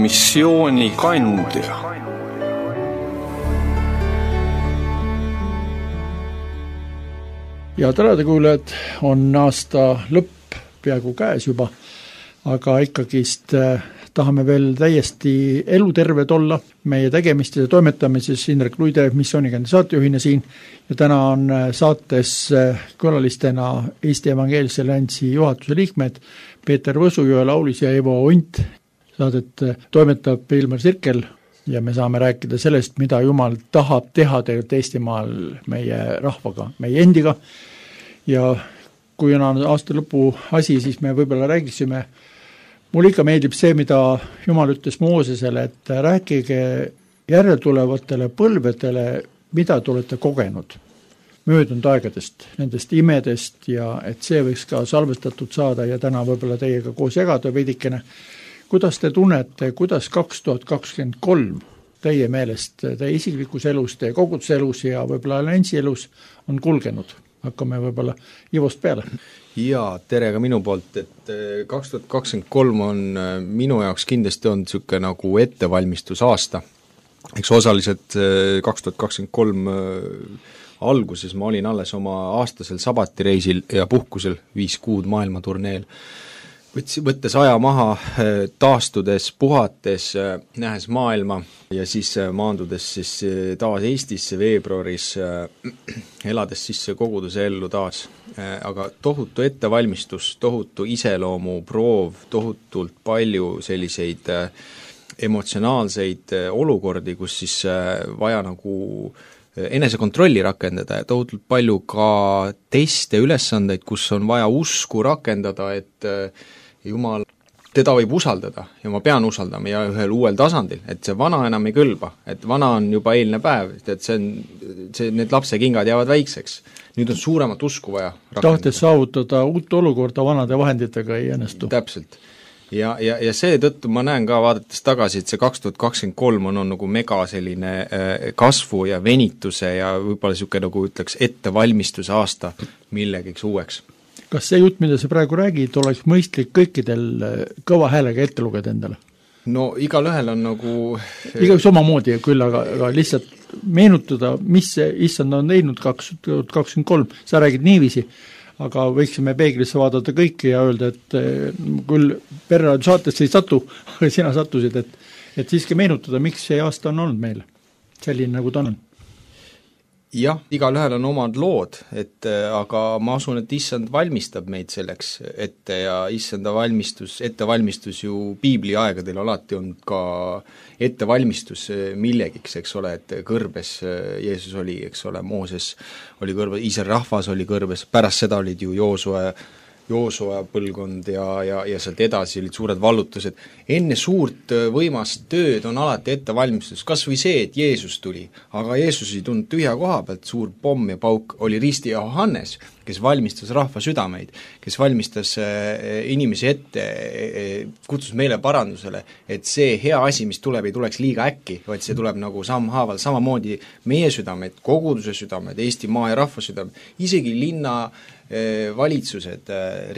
missiooni kandja. Ja terade kuulajad, on aasta lõpp peaaegu käes juba, aga ikkagist tahame veel täiesti eluterved olla. Meie tegemistes ja toimetamises Indrek Luide, missioonikendi saatejuhina siin, ja täna on saates külalistena Eesti Evangeelse Alliansi juhatuse liikmed Peeter Võsujoe, Laulis ja Evo Unt. Saadet toimetab Ilmar Sirkel ja me saame rääkida sellest, mida Jumal tahab teha tegelikult Eestimaal meie rahvaga, meie endiga. Ja kui on aasta lõpu asi, siis me võib-olla räägiksime. Mul ikka meeldib see, mida Jumal ütles Moosesele, et rääkige järeltulevatele põlvedele, mida te olete kogenud möödunud aegadest, nendest imedest, ja et see võiks ka salvestatud saada ja täna võib-olla teiega koos jagada veidikene. Kuidas te tunnete, kuidas 2023 teie meelest, teie isiklikus elus, teie koguduse elus ja võib-olla alliansi elus on kulgenud? Hakkame võib-olla Ivost peale. Jaa, tere ka minu poolt, et 2023 on minu jaoks kindlasti on niisugune nagu ettevalmistusaasta. Eks osaliselt 2023 alguses ma olin alles oma aastasel sabatireisil ja puhkusel 5 kuud maailmaturneel. Võttes aja maha, taastudes, puhates, nähes maailma ja siis maandudes siis taas Eestisse veebruaris, elades sisse koguduse ellu taas. Aga tohutu ettevalmistus, tohutu iseloomu proov, tohutult palju selliseid emotsionaalseid olukordi, kus siis vaja nagu enesekontrolli rakendada ja tohutult palju ka teste, ülesandeid, kus on vaja usku rakendada, et Jumal, teda võib usaldada ja ma pean usaldama ja ühel uuel tasandil, et see vana enam ei kõlba, et vana on juba eilne päev, et need lapsekingad jäävad väikseks. Nüüd on suuremat usku vaja rakendada. Tahtes saavutada uut olukorda vanade vahenditega ei õnnestu. Täpselt. Ja see tõttu ma näen ka vaadates tagasi, et see 2023 on nagu mega selline kasvu ja venituse ja võib-olla niisugune nagu ütleks ettevalmistuse aasta millegiks uueks. Kas see jutt, mida sa praegu räägid, oleks mõistlik kõikidel kõva häälega ette lugeda endale? No igal ühel on nagu igaüks omamoodi küll, aga lihtsalt meenutada, mis see issand on teinud 2023, sa räägid niiviisi, aga võiksime peeglisse vaadata kõiki ja öelda, et küll perraad saatesse ei satu, aga sina sattusid, et siiski meenutada, miks see aasta on olnud meil selline, nagu ta on. Jah, igal ühel on omad lood, aga ma usun, et issand valmistab meid selleks ette ja issanda ettevalmistus ju piibli aegadel alati on ka ettevalmistus millegiks, eks ole, et kõrbes Jeesus oli, eks ole, Mooses oli kõrbes, Iisraeli rahvas oli kõrbes, pärast seda olid ju Joosua põlvkond ja sealt edasi olid suured vallutused. Enne suurt võimast tööd on alati ettevalmistus, kas või see, et Jeesus tuli, aga Jeesus ei tulnud tühja koha pealt, suur pomm ja pauk oli risti Johannes, kes valmistas rahva südameid, kes valmistas inimesi ette, kutsus meile parandusele, et see hea asi, mis tuleb, ei tuleks liiga äkki, vaid see tuleb nagu sammhaaval, samamoodi meie südamed, koguduse südamed, Eesti maa ja rahva südamed, isegi linna valitsused,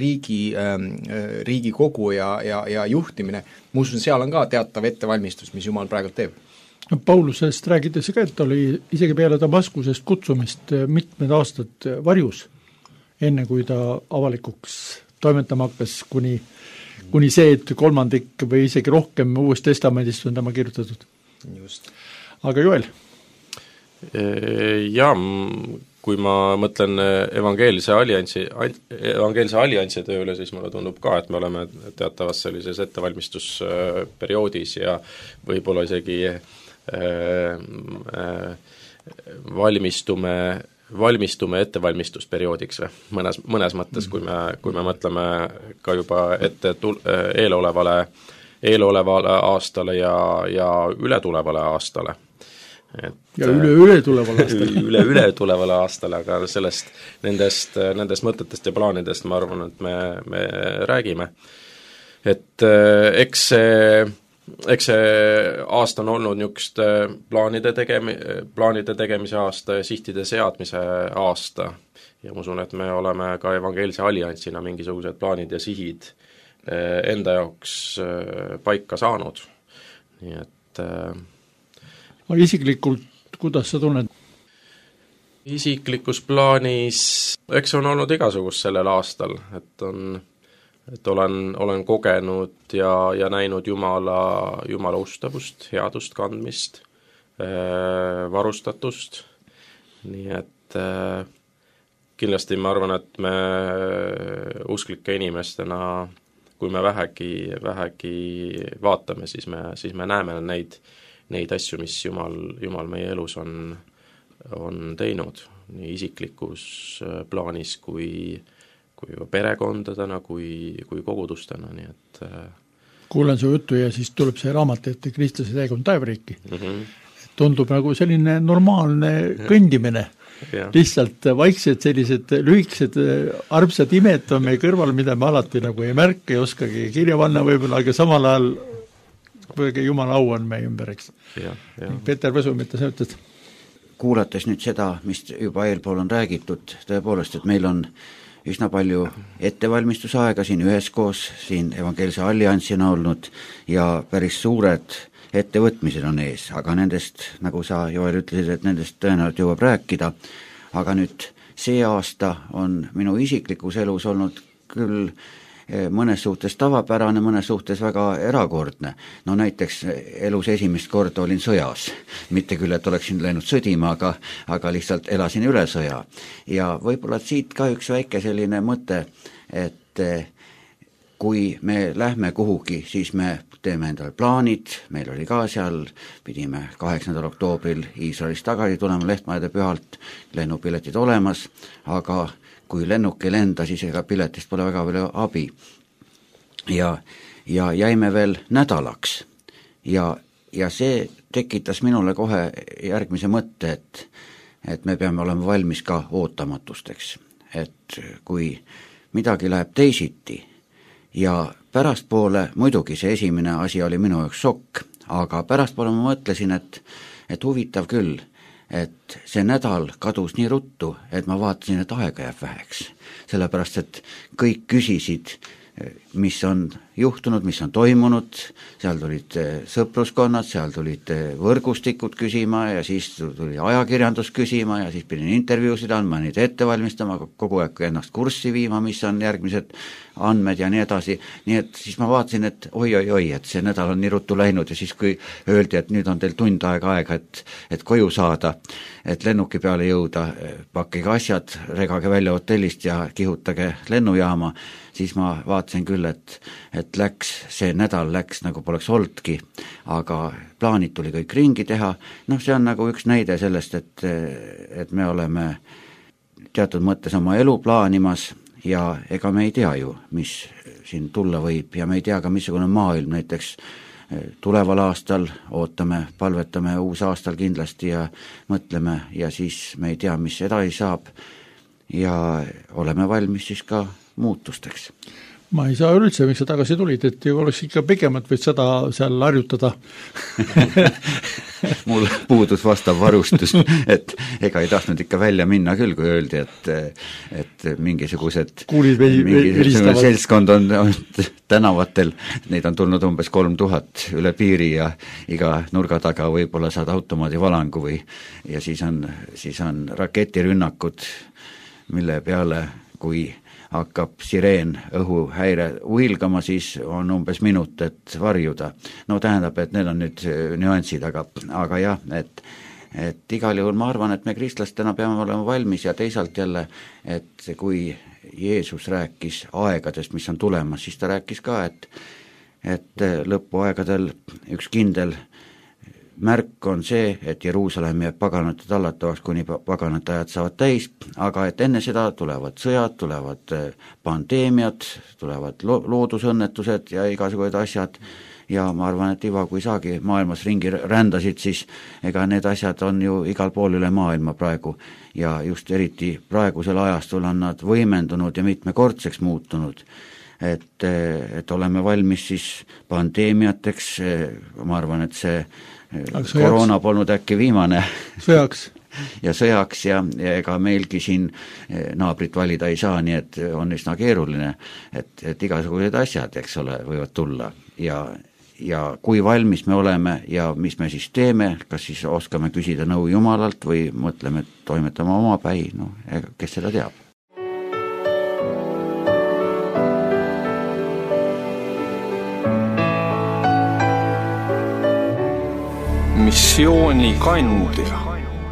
riigikogu ja juhtimine, ma usun, seal on ka teatav ettevalmistus, mis Jumal praegu teeb. Paulusest räägitakse ka, et oli isegi peale Damaskusest kutsumist mitmed aastad varjus, enne kui ta avalikuks toimetama hakkas, kuni see, et 3 või isegi rohkem Uuest Testamendist on tema kirjutatud. Just. Aga Joel? Jaa, kui ma mõtlen evangeelse alliansi tööle, siis mulle tundub ka, et me oleme teatavas sellises ettevalmistusperioodis ja võib-olla isegi valmistume ettevalmistusperioodiks mõnes mõttes, kui me mõtleme ka juba ette eelolevale aastale ja ületulevale aastale. Ja üle tulevale aastale, aga nendest mõtetest ja plaanidest ma arvan, et me räägime. Et eks see aasta on olnud niisugust plaanide tegemise aasta ja sihtide seadmise aasta ja ma usun, et me oleme ka evangeelse alliansina mingisugused plaanid ja sihid enda jaoks paika saanud. nii et aga isiklikult, kuidas sa tunned? Isiklikus plaanis, eks on olnud igasugust sellel aastal, et olen kogenud ja näinud Jumala ustavust, headust kandmist, varustatust, nii et kindlasti ma arvan, et me usklike inimestena, kui me vähegi vaatame, siis me näeme neid asju, mis Jumal meie elus on teinud, nii isiklikus plaanis kui perekondadena, kui kogudustena, nii et kuulen su juttu ja siis tuleb see raamat ette Kristlase teekond taevariiki. Tundub nagu selline normaalne kõndimine. Lihtsalt vaiksed sellised lühikesed armsad imed on meie kõrval, mida me alati nagu ei märka, ei oskagi kirja panna võib-olla, aga samal ajal kuidagi Jumala au on meie ümber, eks. Peeter Võsu, mida sa ütled? Kuulates nüüd seda, mis juba eelpool on räägitud, tõepoolest, et meil on üsna palju ettevalmistusaega siin üheskoos, siin Evangeelse Alliansina olnud ja päris suured ettevõtmised on ees, aga nendest, nagu sa, Joel, ütlesid, et nendest tõenäoliselt jõuab rääkida, aga nüüd see aasta on minu isiklikus elus olnud küll mõnes suhtes tavapärane, mõnes suhtes väga erakordne. No näiteks elus esimest korda olin sõjas. Mitte küll, et oleksin läinud sõdima, aga lihtsalt elasin üle sõja. Ja võib-olla siit ka üks väike selline mõte, et kui me lähme kuhugi, siis me teeme endale plaanid, meil oli ka seal, pidime 8. oktoobril Iisraelist tagasi tulema Lehtmaade pühalt, lennupiletid olemas, aga kui lennuk ei lenda, siis ega piletist pole väga palju abi. Ja jäime veel nädalaks ja see tekitas minule kohe järgmise mõtte, et me peame olema valmis ka ootamatusteks. Et kui midagi läheb teisiti ja pärastpoole, muidugi see esimene asi oli minu jaoks šokk, aga pärastpoole ma mõtlesin, et huvitav küll, et see nädal kadus nii ruttu, et ma vaatasin, et aega jääb väheks. Sellepärast, et kõik küsisid, mis on juhtunud, mis on toimunud, seal tulid sõpruskonnad, seal tulid võrgustikud küsima ja siis tuli ajakirjandus küsima ja siis pidin intervjuusid andma, neid ette valmistama, kogu aeg ennast kurssi viima, mis on järgmised andmed ja nii edasi, nii et siis ma vaatasin, et oi, et see nädal on nii ruttu läinud ja siis kui öeldi, et nüüd on teil tund aega, et koju saada, et lennuki peale jõuda, pakkige asjad, regage välja hotellist ja kihutage lennujaama, siis ma vaatasin küll, et see nädal läks nagu poleks olnudki, aga plaanid tuli kõik ringi teha, see on nagu üks näide sellest, et me oleme teatud mõttes oma elu plaanimas ja ega me ei tea ju, mis siin tulla võib ja me ei tea ka, missugune maailm näiteks tuleval aastal, ootame, palvetame uus aastal kindlasti ja mõtleme ja siis me ei tea, mis edasi saab ja oleme valmis siis ka muutusteks. Ma ei saa üldse, miks sa tagasi tulid, et ju oleks ikka pigemalt võid seda seal harjutada. Mul puudus vastav varustus, et ega ei tahtnud ikka välja minna küll, kui öeldi, et mingisugused seltskond on tänavatel, neid on tulnud umbes 3000 üle piiri ja iga nurga taga võib-olla saad automaadi valangu ja siis on raketirünnakud, mille peale, kui hakkab sireen õhuhäire uhilgama, siis on umbes minut, et varjuda. No tähendab, et need on nüüd nüansid, aga jah, et igal juhul ma arvan, et me kristlastena peame olema valmis ja teisalt jälle, et kui Jeesus rääkis aegadest, mis on tulemas, siis ta rääkis ka, et lõpuaegadel üks kindel märk on see, et Jeruusalemm jääb paganate tallatavaks, kuni paganate ajad saavad täis, aga et enne seda tulevad sõjad, tulevad pandeemiad, tulevad loodusõnnetused ja igasugused asjad ja ma arvan, et Ivo, kui saagi maailmas ringi rändasid, siis ega need asjad on ju igal pool üle maailma praegu ja just eriti praegusel ajastul on nad võimendunud ja mitmekordseks muutunud. Et oleme valmis siis pandeemiateks, ma arvan, et see koroona polnud äkki viimane sõjaks ja ega meilgi siin naabrit valida ei saa, nii et on üsna keeruline, et igasugused asjad, eks ole, võivad tulla ja ja kui valmis me oleme ja mis me siis teeme, kas siis oskame küsida nõu Jumalalt või mõtleme, et toimetame omapäi, no kes seda teab. Missioonikandja.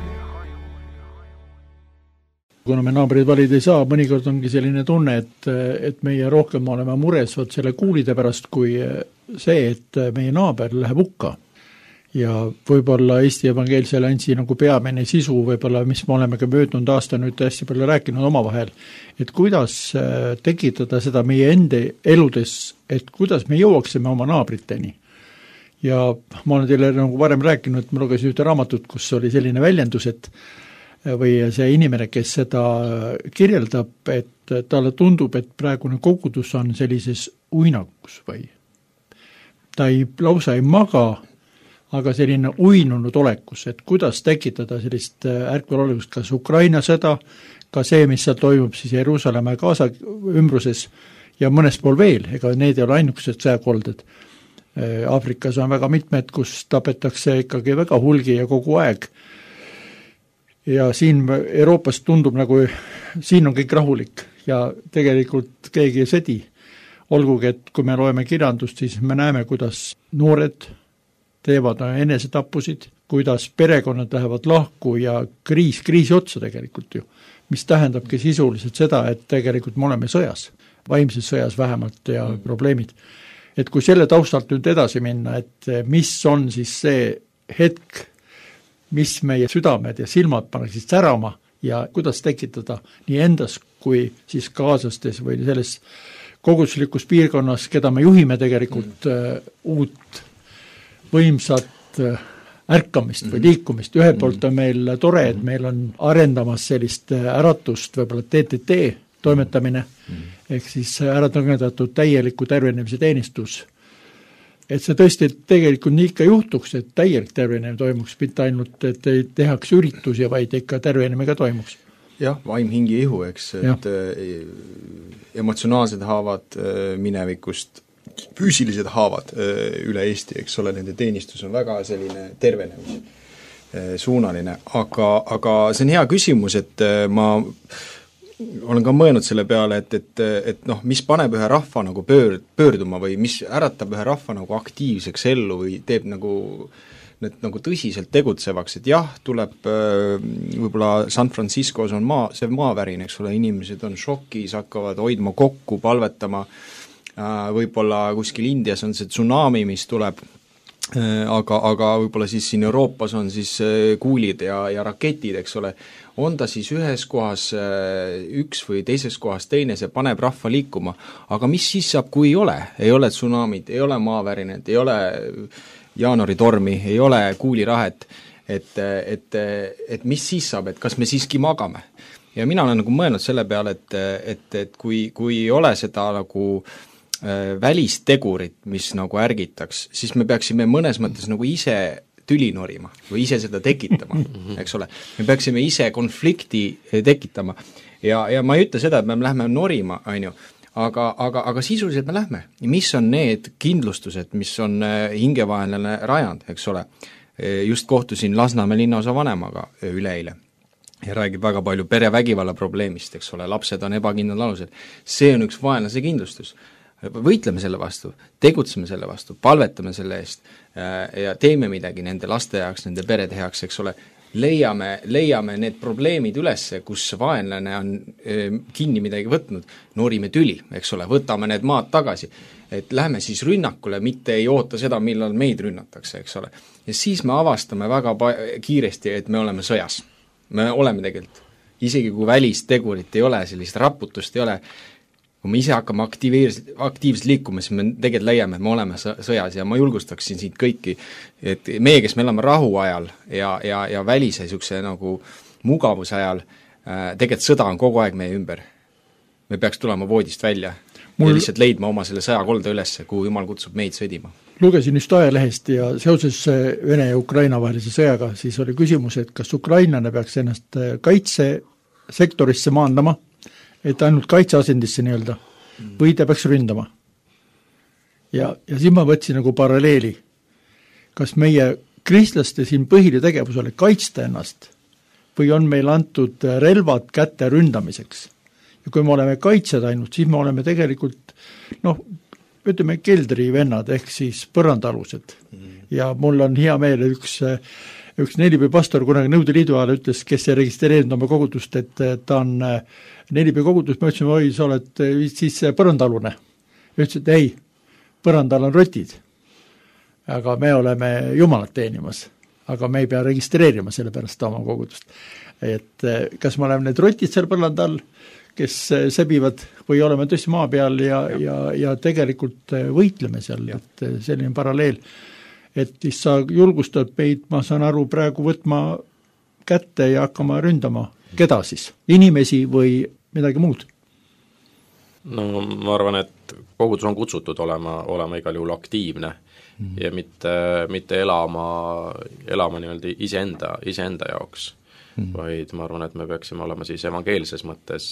Kuna me naabreid valida ei saa, mõnikord ongi selline tunne, et meie rohkem oleme mures selle kuulide pärast, kui see, et meie naaber läheb hukka. Ja võib-olla Eesti Evangeelse Alliansi nagu peamine sisu, võib-olla mis me oleme ka möödunud aasta nüüd hästi palju rääkinud omavahel, et kuidas tekitada seda meie enda eludes, et kuidas me jõuaksime oma naabriteni. Ja ma olen teile nagu varem rääkinud, ma lugesin ühte raamatut, kus oli selline väljendus, et või see inimene, kes seda kirjeldab, et talle tundub, et praegune kogudus on sellises uinakus või ta lausa ei maga, aga selline uinunud olekus, et kuidas tekitada sellist ärkvel olegust, kas Ukraina sõda, ka see, mis seal toimub siis Jeruusalemma ja Gaza ümbruses ja mõnes pool veel, ega need ei ole ainukesed sõjakolded. Aafrikas on väga mitmed, kus tapetakse ikkagi väga hulgi ja kogu aeg. Ja siin Euroopas tundub nagu, siin on kõik rahulik ja tegelikult keegi ei sõdi. Olgugi, et kui me loeme kirjandust, siis me näeme, kuidas noored teevad enesetappusid, kuidas perekonnad lähevad lahku ja kriisi otsa tegelikult ju, mis tähendabki sisuliselt seda, et tegelikult me oleme sõjas, vaimses sõjas vähemalt ja probleemid. Et kui selle taustalt nüüd edasi minna, et mis on siis see hetk, mis meie südamed ja silmad paneksid särama ja kuidas tekitada nii endas kui siis kaasastes või selles koguduslikus piirkonnas, keda me juhime tegelikult uut võimsat ärkamist või liikumist. Ühelt poolt on meil tore, et meil on arendamas sellist äratust, võib-olla TTT toimetamine, ehk siis äratangendatud täieliku tervenemise teenistus. Et see tõesti tegelikult nii ikka juhtuks, et täielik tervenemine toimuks, mitte ainult, et ei tehaks üritusi, vaid ikka tervenemine ka toimuks. Jah, vaim, hingi, ihu, eks, et emotsionaalsed haavad minevikust, füüsilised haavad üle Eesti, eks ole, nende teenistus on väga selline tervenemise suunaline, aga see on hea küsimus, et ma olen ka mõelnud selle peale, et noh, mis paneb ühe rahva nagu pöörduma või mis äratab ühe rahva nagu aktiivseks ellu või teeb nagu need nagu tõsiselt tegutsevaks, et jah, tuleb võib-olla San Franciscos on see maavärin, eks ole, inimesed on šokis, hakkavad hoidma kokku, palvetama, võib-olla kuskil Indias on see tsunami, mis tuleb, aga võib-olla siis siin Euroopas on siis kuulid ja raketid, eks ole, on ta siis ühes kohas üks või teises kohas teine, see paneb rahva liikuma, aga mis siis saab, kui ei ole tsunamid, ei ole maavärined, ei ole jaanuaritormi, ei ole kuulirahet, et mis siis saab, et kas me siiski magame. Ja mina olen nagu mõelnud selle peale, et kui ei ole seda nagu välistegurit, mis nagu ärgitaks, siis me peaksime mõnes mõttes nagu ise tüli norima või ise seda tekitama, eks ole. Me peaksime ise konflikti tekitama ja ma ei ütle seda, et me lähme norima, on ju, aga sisuliselt me lähme. Mis on need kindlustused, mis on hingevaheline rajand, eks ole. Just kohtusin Lasnamäe linnaosa vanemaga üleeile ja räägib väga palju perevägivalla probleemist, eks ole, lapsed on ebakindlal alusel. See on üks vaenlase kindlustus. Võitleme selle vastu, tegutseme selle vastu, palvetame selle eest ja teeme midagi nende laste jaoks, nende perede heaks, eks ole, leiame need probleemid ülesse, kus vaenlane on kinni midagi võtnud, noorime tüli, eks ole, võtame need maad tagasi, et lähme siis rünnakule, mitte ei oota seda, millal meid rünnatakse, eks ole. Ja siis me avastame väga kiiresti, et me oleme sõjas. Me oleme tegelikult, isegi kui välistegurit ei ole, sellist raputust ei ole, kui me ise hakkame aktiivselt liikuma, siis me tegelikult leiame, et me oleme sõjas ja ma julgustaksin siit kõiki, et meie, kes me elame rahu ajal ja välise niisuguse nagu mugavuse ajal, tegelikult sõda on kogu aeg meie ümber. Me peaks tulema voodist välja ja lihtsalt leidma oma selle sõjakolda üles, kuhu Jumal kutsub meid sõdima. Lugesin just ajalehest ja seoses Vene ja Ukraina vahelise sõjaga, siis oli küsimus, et kas Ukrainane peaks ennast kaitsesektorisse maandama, et ainult kaitseasendisse nii-öelda, või ta peaks ründama. ja siis ma võtsin nagu paralleeli, kas meie kristlaste siin põhiline tegevus oli kaitsta ennast või on meil antud relvad kätte ründamiseks. Ja kui me oleme kaitsjad ainult, siis me oleme tegelikult ütleme keldrivennad ehk siis põrandalused. Ja mul on hea meel, et üks Nelipea pastor kunagi Nõude Liidu ajal ütles, kes ei registreerinud oma kogudust, et ta on Nelipea kogudust, ma ütlesin, oi, sa oled siis põrandalune. Ütles, et ei, põrandal on rotid. Aga me oleme Jumalat teenimas, aga me ei pea registreerima selle pärast oma kogudust. Et kas me oleme need rotid seal põrandal, kes sebivad või oleme tõesti maa peal ja tegelikult võitleme seal, et selline paralleel. Et siis sa julgustad meid, ma saan aru, praegu võtma kätte ja hakkama ründama. Keda siis? Inimesi või midagi muud? No ma arvan, et kogudus on kutsutud olema igal juhul aktiivne ja mitte elama nii-öelda iseenda jaoks, vaid ma arvan, et me peaksime olema siis evangeelses mõttes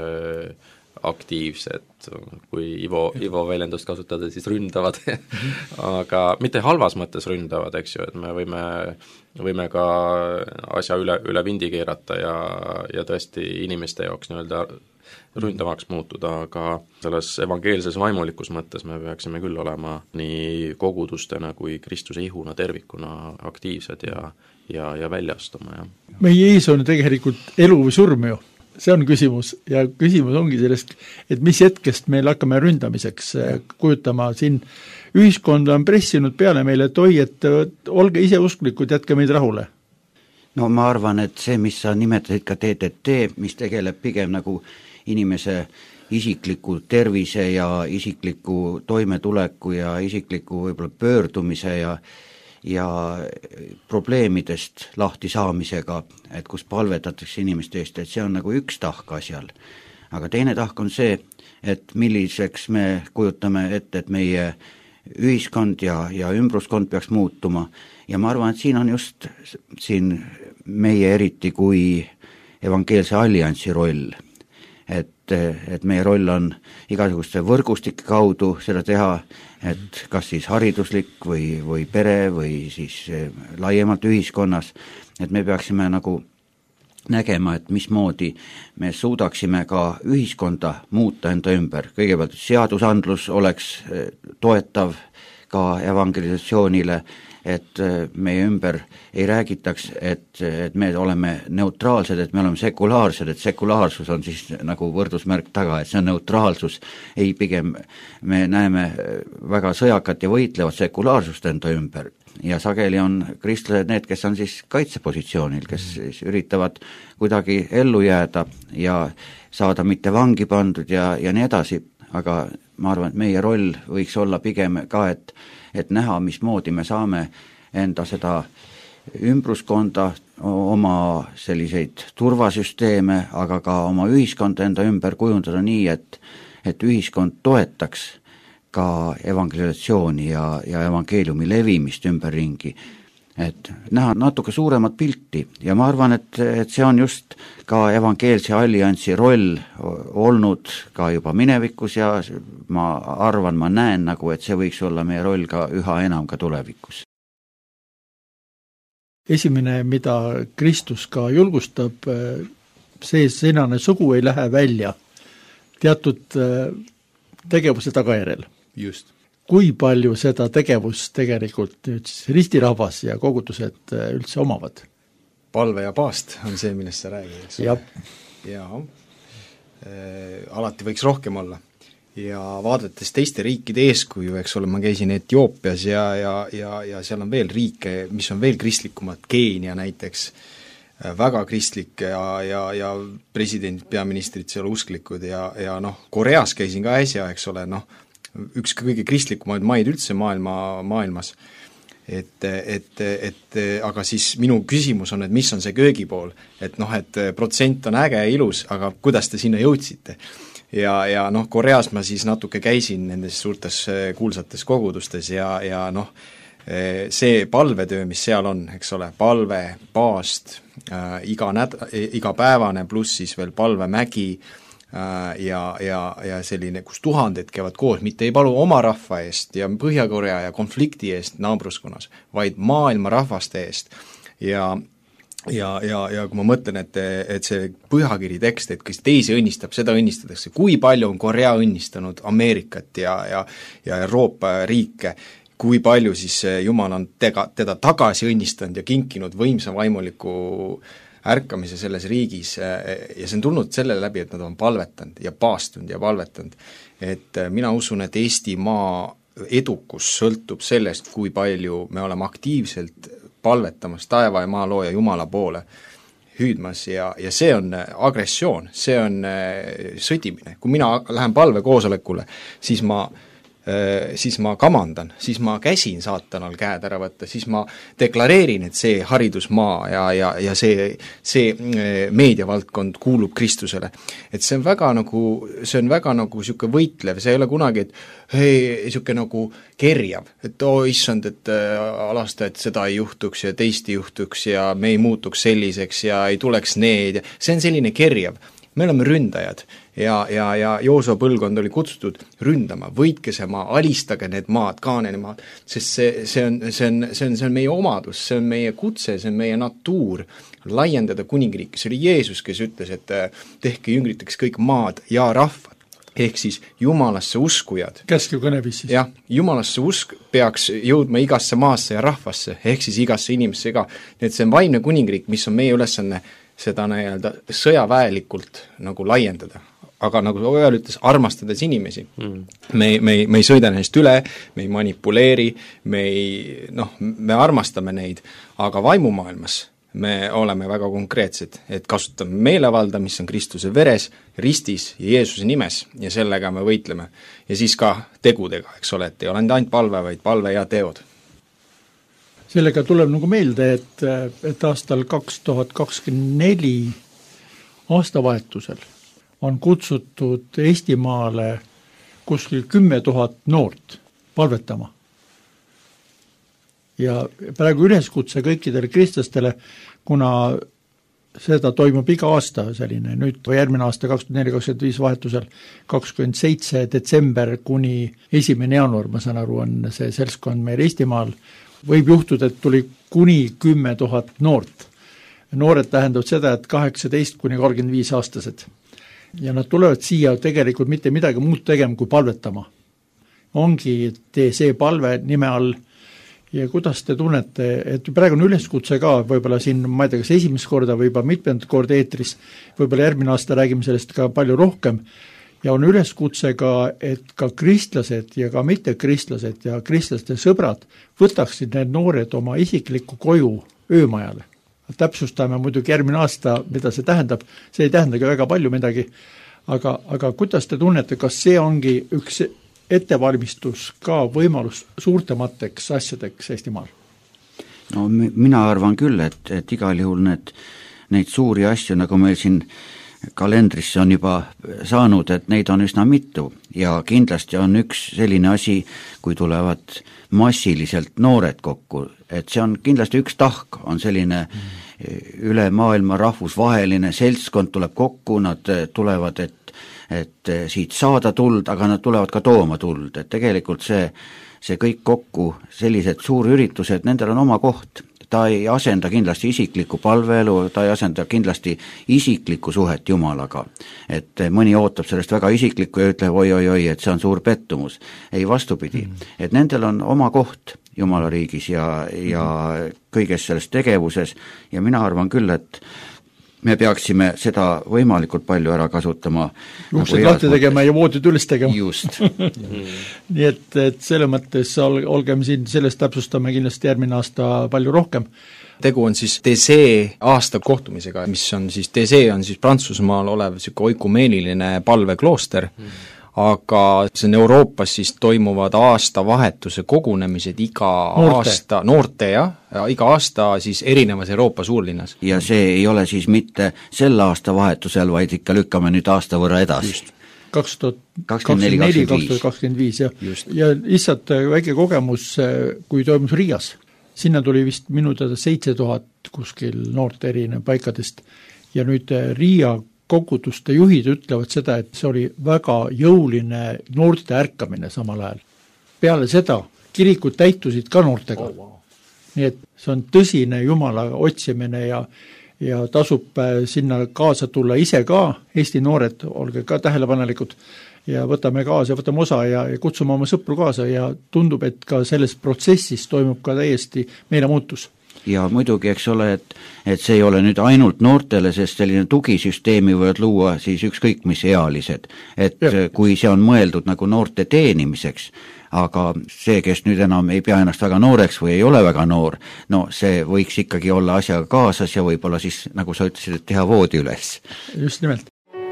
aktiivsed, kui Ivo väljendust kasutada, siis ründavad aga mitte halvas mõttes ründavad, eks ju, et me võime ka asja üle vindi keerata ja tõesti inimeste jaoks nii-öelda ründavaks muutuda, aga selles evangeelses vaimulikus mõttes me peaksime küll olema nii kogudustena kui Kristuse ihuna tervikuna aktiivsed ja välja astuma. Ja. Meie ees on tegelikult elu või surm ju. See on küsimus ja küsimus ongi sellest, et mis hetkest meil hakkame ründamiseks kujutama siin. Ühiskond on pressinud peale meile, et oi, et olge ise usklikud, jätke meid rahule. No ma arvan, et see, mis sa nimetasid ka TTT, mis tegeleb pigem nagu inimese isikliku tervise ja isikliku toimetuleku ja isikliku võib-olla pöördumise ja probleemidest lahti saamisega, et kus palvetatakse inimeste eest, et see on nagu üks tahk asjal. Aga teine tahk on see, et milliseks me kujutame ette, et meie ühiskond ja ümbruskond peaks muutuma. Ja ma arvan, et siin on just siin meie eriti kui evangeelse alliansi roll. Et meie roll on igasuguste võrgustike kaudu seda teha, et kas siis hariduslik või pere või siis laiemalt ühiskonnas, et me peaksime nagu nägema, et mismoodi me suudaksime ka ühiskonda muuta enda ümber. Kõigepealt seadusandlus oleks toetav ka evangelisatsioonile, et meie ümber ei räägitaks, et me oleme neutraalsed, et me oleme sekulaarsed, et sekulaarsus on siis nagu võrdusmärk taga, et see on neutraalsus. Ei, pigem me näeme väga sõjakat ja võitlevat sekulaarsust enda ümber. Ja sageli on kristlased need, kes on siis kaitsepositsioonil, kes siis üritavad kuidagi ellu jääda ja saada mitte vangi pandud ja nii edasi. Aga ma arvan, et meie roll võiks olla pigem ka, et näha, mismoodi me saame enda seda ümbruskonda, oma selliseid turvasüsteeme, aga ka oma ühiskonda enda ümber kujundada nii, et ühiskond toetaks ka evangelisatsiooni ja evangeeliumi levimist ümberringi. Et näha natuke suuremat pilti ja ma arvan, et see on just ka evangeelse alliansi roll olnud ka juba minevikus ja ma arvan, ma näen nagu, et see võiks olla meie roll ka üha enam ka tulevikus. Esimene, mida Kristus ka julgustab, see sõnane sugu ei lähe välja teatud tegevuse tagajärjel. Just. Kui palju seda tegevust tegelikult nüüd siis ristirahvas ja kogudused üldse omavad? Palve ja paast on see, millest sa räägid. Ja alati võiks rohkem olla. Ja vaadates teiste riikide eeskuju, eks ole, ma käisin Etioopias ja seal on veel riike, mis on veel kristlikumad, Keenia näiteks, väga kristlik ja presidendid, peaministrid seal usklikud ja Koreas käisin ka äsja, eks ole, üks kõige kristlikumaid maid üldse maailmas. Aga siis minu küsimus on, et mis on see köögipool, et protsent on äge ja ilus, aga kuidas te sinna jõudsite? Ja Koreas ma siis natuke käisin nendes suurtes kuulsates kogudustes ja see palvetöö, mis seal on, eks ole, palve, paast, igapäevane pluss siis veel palvemägi, ja selline, kus tuhanded käivad koos, mitte ei palu oma rahva eest ja Põhja-Korea ja konflikti eest naabruskonnas, vaid maailma rahvaste eest. Ja kui ma mõtlen, et see pühakiri tekst, et kes teisi õnnistab, seda õnnistatakse, kui palju on Korea õnnistanud Ameerikat ja Euroopa riike, kui palju siis Jumal on teda tagasi õnnistanud ja kinkinud võimsa vaimuliku ärkamise selles riigis ja see on tulnud selle läbi, et nad on palvetanud ja paastunud ja palvetanud. Et mina usun, et Eestimaa edukus sõltub sellest, kui palju me oleme aktiivselt palvetamas taeva ja maa looja Jumala poole hüüdmas ja see on agressioon, see on sõdimine. Kui mina lähen palvekoosolekule, siis ma kamandan, siis ma käsin saatanal käed ära võtta, siis ma deklareerin, et see haridusmaa ja see meediavaldkond kuulub Kristusele. Et see on väga nagu siuke võitlev, see ei ole kunagi, et siuke nagu kerjav, et issand, et alasta, et seda ei juhtuks ja teist ei juhtuks ja me ei muutuks selliseks ja ei tuleks need ja see on selline kerjav. Me oleme ründajad ja Joosua põlvkond oli kutsutud ründama, võitke see maa, alistage need maad, Kaanani maad, sest see on meie omadus, see on meie kutse, see on meie natuur, laiendada kuningriiki, see oli Jeesus, kes ütles, et tehke jüngriteks kõik maad ja rahvad, ehk siis Jumalasse uskujad. Käsku kõnevis siis. Jah, Jumalasse usk peaks jõudma igasse maasse ja rahvasse, ehk siis igasse inimesse ka, nii et see on vaimne kuningriik, mis on meie ülesanne seda sõjaväelikult nagu laiendada, aga nagu Oel ütles, armastades inimesi. Me ei sõida neist üle, me ei manipuleeri, me armastame neid, aga vaimumaailmas me oleme väga konkreetsed, et kasutame meelevalda, mis on Kristuse veres, ristis ja Jeesuse nimes ja sellega me võitleme. Ja siis ka tegudega, eks ole, et ei ole ainult palve, vaid palve ja teod. Sellega tuleb nagu meelde, et aastal 2024 aastavahetusel on kutsutud Eestimaale kuskil 10 000 noort palvetama. Ja praegu üleskutse kõikidele kristlastele, kuna seda toimub iga aasta selline, nüüd järgmine aasta 24-25 vahetusel 27 detsember kuni 1. jaanuar, ma saan aru, on see seltskond meil Eestimaal, võib juhtuda, et tuli kuni 10 000 noort. Noored tähendavad seda, et 18 kuni 35 aastased. Ja nad tulevad siia tegelikult mitte midagi muud tegema kui palvetama. Ongi see palve nime all. Ja kuidas te tunnete, et praegu on üleskutse ka, võib-olla siin, ma ei tea, kas esimest korda või juba mitmendat korda eetris, võib-olla järgmine aasta räägime sellest ka palju rohkem, ja on üleskutse ka, et ka kristlased ja ka mittekristlased ja kristlaste sõbrad võtaksid need noored oma isiklikku koju öömajale. Täpsustame muidugi järgmine aasta, mida see tähendab, see ei tähendagi väga palju midagi, aga kuidas te tunnete, kas see ongi üks ettevalmistus ka võimalus suurtemateks asjadeks Eestimaal? No mina arvan küll, et igal juhul neid suuri asju, nagu meil siin kalendrisse on juba saanud, et neid on üsna mitu ja kindlasti on üks selline asi, kui tulevad massiliselt noored kokku, et see on kindlasti üks tahk, on selline üle maailma rahvusvaheline seltskond tuleb kokku, nad tulevad, et siit saada tuld, aga nad tulevad ka tooma tuld, et tegelikult see kõik kokku, sellised suurüritused, nendel on oma koht. Ta ei asenda kindlasti isiklikku palveelu, ta ei asenda kindlasti isiklikku suhet Jumalaga. Et mõni ootab sellest väga isiklikku ja ütleb oi, et see on suur pettumus. Ei vastupidi, et nendel on oma koht Jumala riigis ja kõiges selles tegevuses ja mina arvan küll, et me peaksime seda võimalikult palju ära kasutama. Uksed lahti tegema ja voodid üles tegema. Just. Nii et selle mõttes olgem siin, sellest täpsustame kindlasti järgmine aasta palju rohkem. Tegu on siis TC aasta kohtumisega, mis on siis, TC on siis Prantsusmaal olev oikumeeniline palveklooster, aga see on Euroopas siis toimuvad aastavahetuse kogunemised iga aasta siis erinevas Euroopa suurlinnas. Ja see ei ole siis mitte sel aastavahetusel, vaid ikka lükkame nüüd aasta võrra edasi. 2024-2025 ja lihtsalt väike kogemus, kui toimus Riias, sinna tuli vist minu teada 7000 kuskil noort erinev paikadest ja nüüd Riia koguduste juhid ütlevad seda, et see oli väga jõuline noorte ärkamine samal ajal. Peale seda kirikud täitusid ka noortega. Nii et see on tõsine Jumala otsimine ja tasub sinna kaasa tulla ise ka, Eesti noored, olge ka tähelepanelikud ja võtame kaasa, võtame osa ja kutsume oma sõpru kaasa ja tundub, et ka selles protsessis toimub ka täiesti meelemuutus. Ja muidugi, eks ole, et see ei ole nüüd ainult noortele, sest selline tugisüsteemi võivad luua siis ükskõik mis ealised, et kui see on mõeldud nagu noorte teenimiseks, aga see, kes nüüd enam ei pea ennast väga nooreks või ei ole väga noor, no see võiks ikkagi olla asjaga kaasas ja võib-olla siis, nagu sa ütlesid, et teha voodi üles. Just nimelt.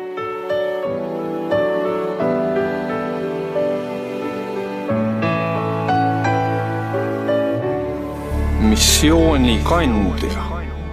Missiooni kanduja.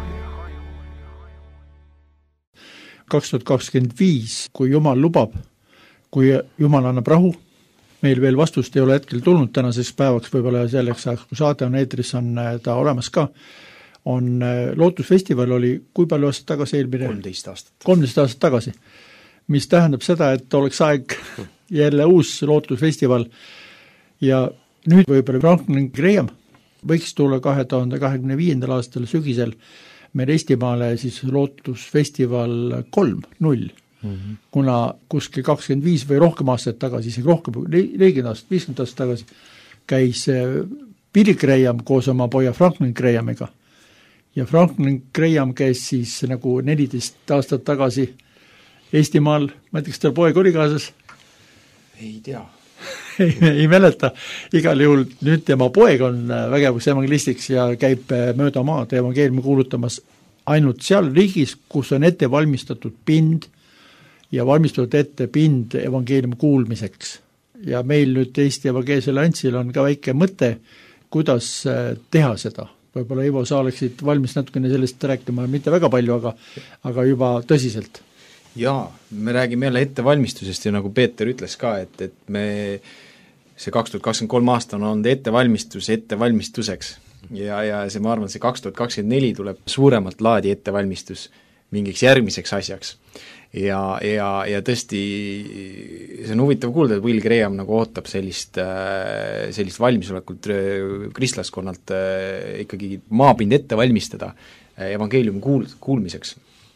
2025, kui Jumal lubab, kui Jumal annab rahu, meil veel vastust ei ole hetkel tulnud tänaseks päevaks, võib-olla selleks ajaks, kui saade on eetris, on ta olemas ka, on Lootusfestival oli kui palju aastat tagasi eelmine? 13 aastat. 13 aastat tagasi, mis tähendab seda, et oleks aeg jälle uus Lootusfestival ja nüüd võib-olla Franklin Graham võiks tulla 2025. aastal sügisel meil Eestimaale siis Lootusfestival 3.0. Kuna kuskil 25 või rohkem aastat tagasi, isegi rohkem, 40 aastat, 50 aastat tagasi, käis Billy Graham koos oma poja Franklin Grahamiga. Ja Franklin Graham käis siis nagu 14 aastat tagasi Eestimaal, ma ei tea, kas tal poeg oli kaasas? Ei tea. ei mäleta, igal juhul nüüd tema poeg on vägevuks evangelistiks ja käib mööda maad evangeeliumi kuulutamas ainult seal riigis, kus on ette valmistatud pind ja valmistatud ette pind evangeeliumi kuulmiseks. Ja meil nüüd Eesti Evangeelsel Antsil on ka väike mõte, kuidas teha seda. Võib-olla Ivo, sa oleksid valmis natukene sellest rääkima, mitte väga palju, aga juba tõsiselt. Jaa, me räägime jälle ettevalmistusest ja nagu Peeter ütles ka, et me see 2023 aasta on olnud ettevalmistuseks ja see, ma arvan, see 2024 tuleb suuremalt laadi ettevalmistus mingiks järgmiseks asjaks. Ja tõesti, see on huvitav kuulda, et Will Graham nagu ootab sellist valmisolekut kristlaskonnalt ikkagi maapind ette valmistada evangeeliumi kuulmiseks.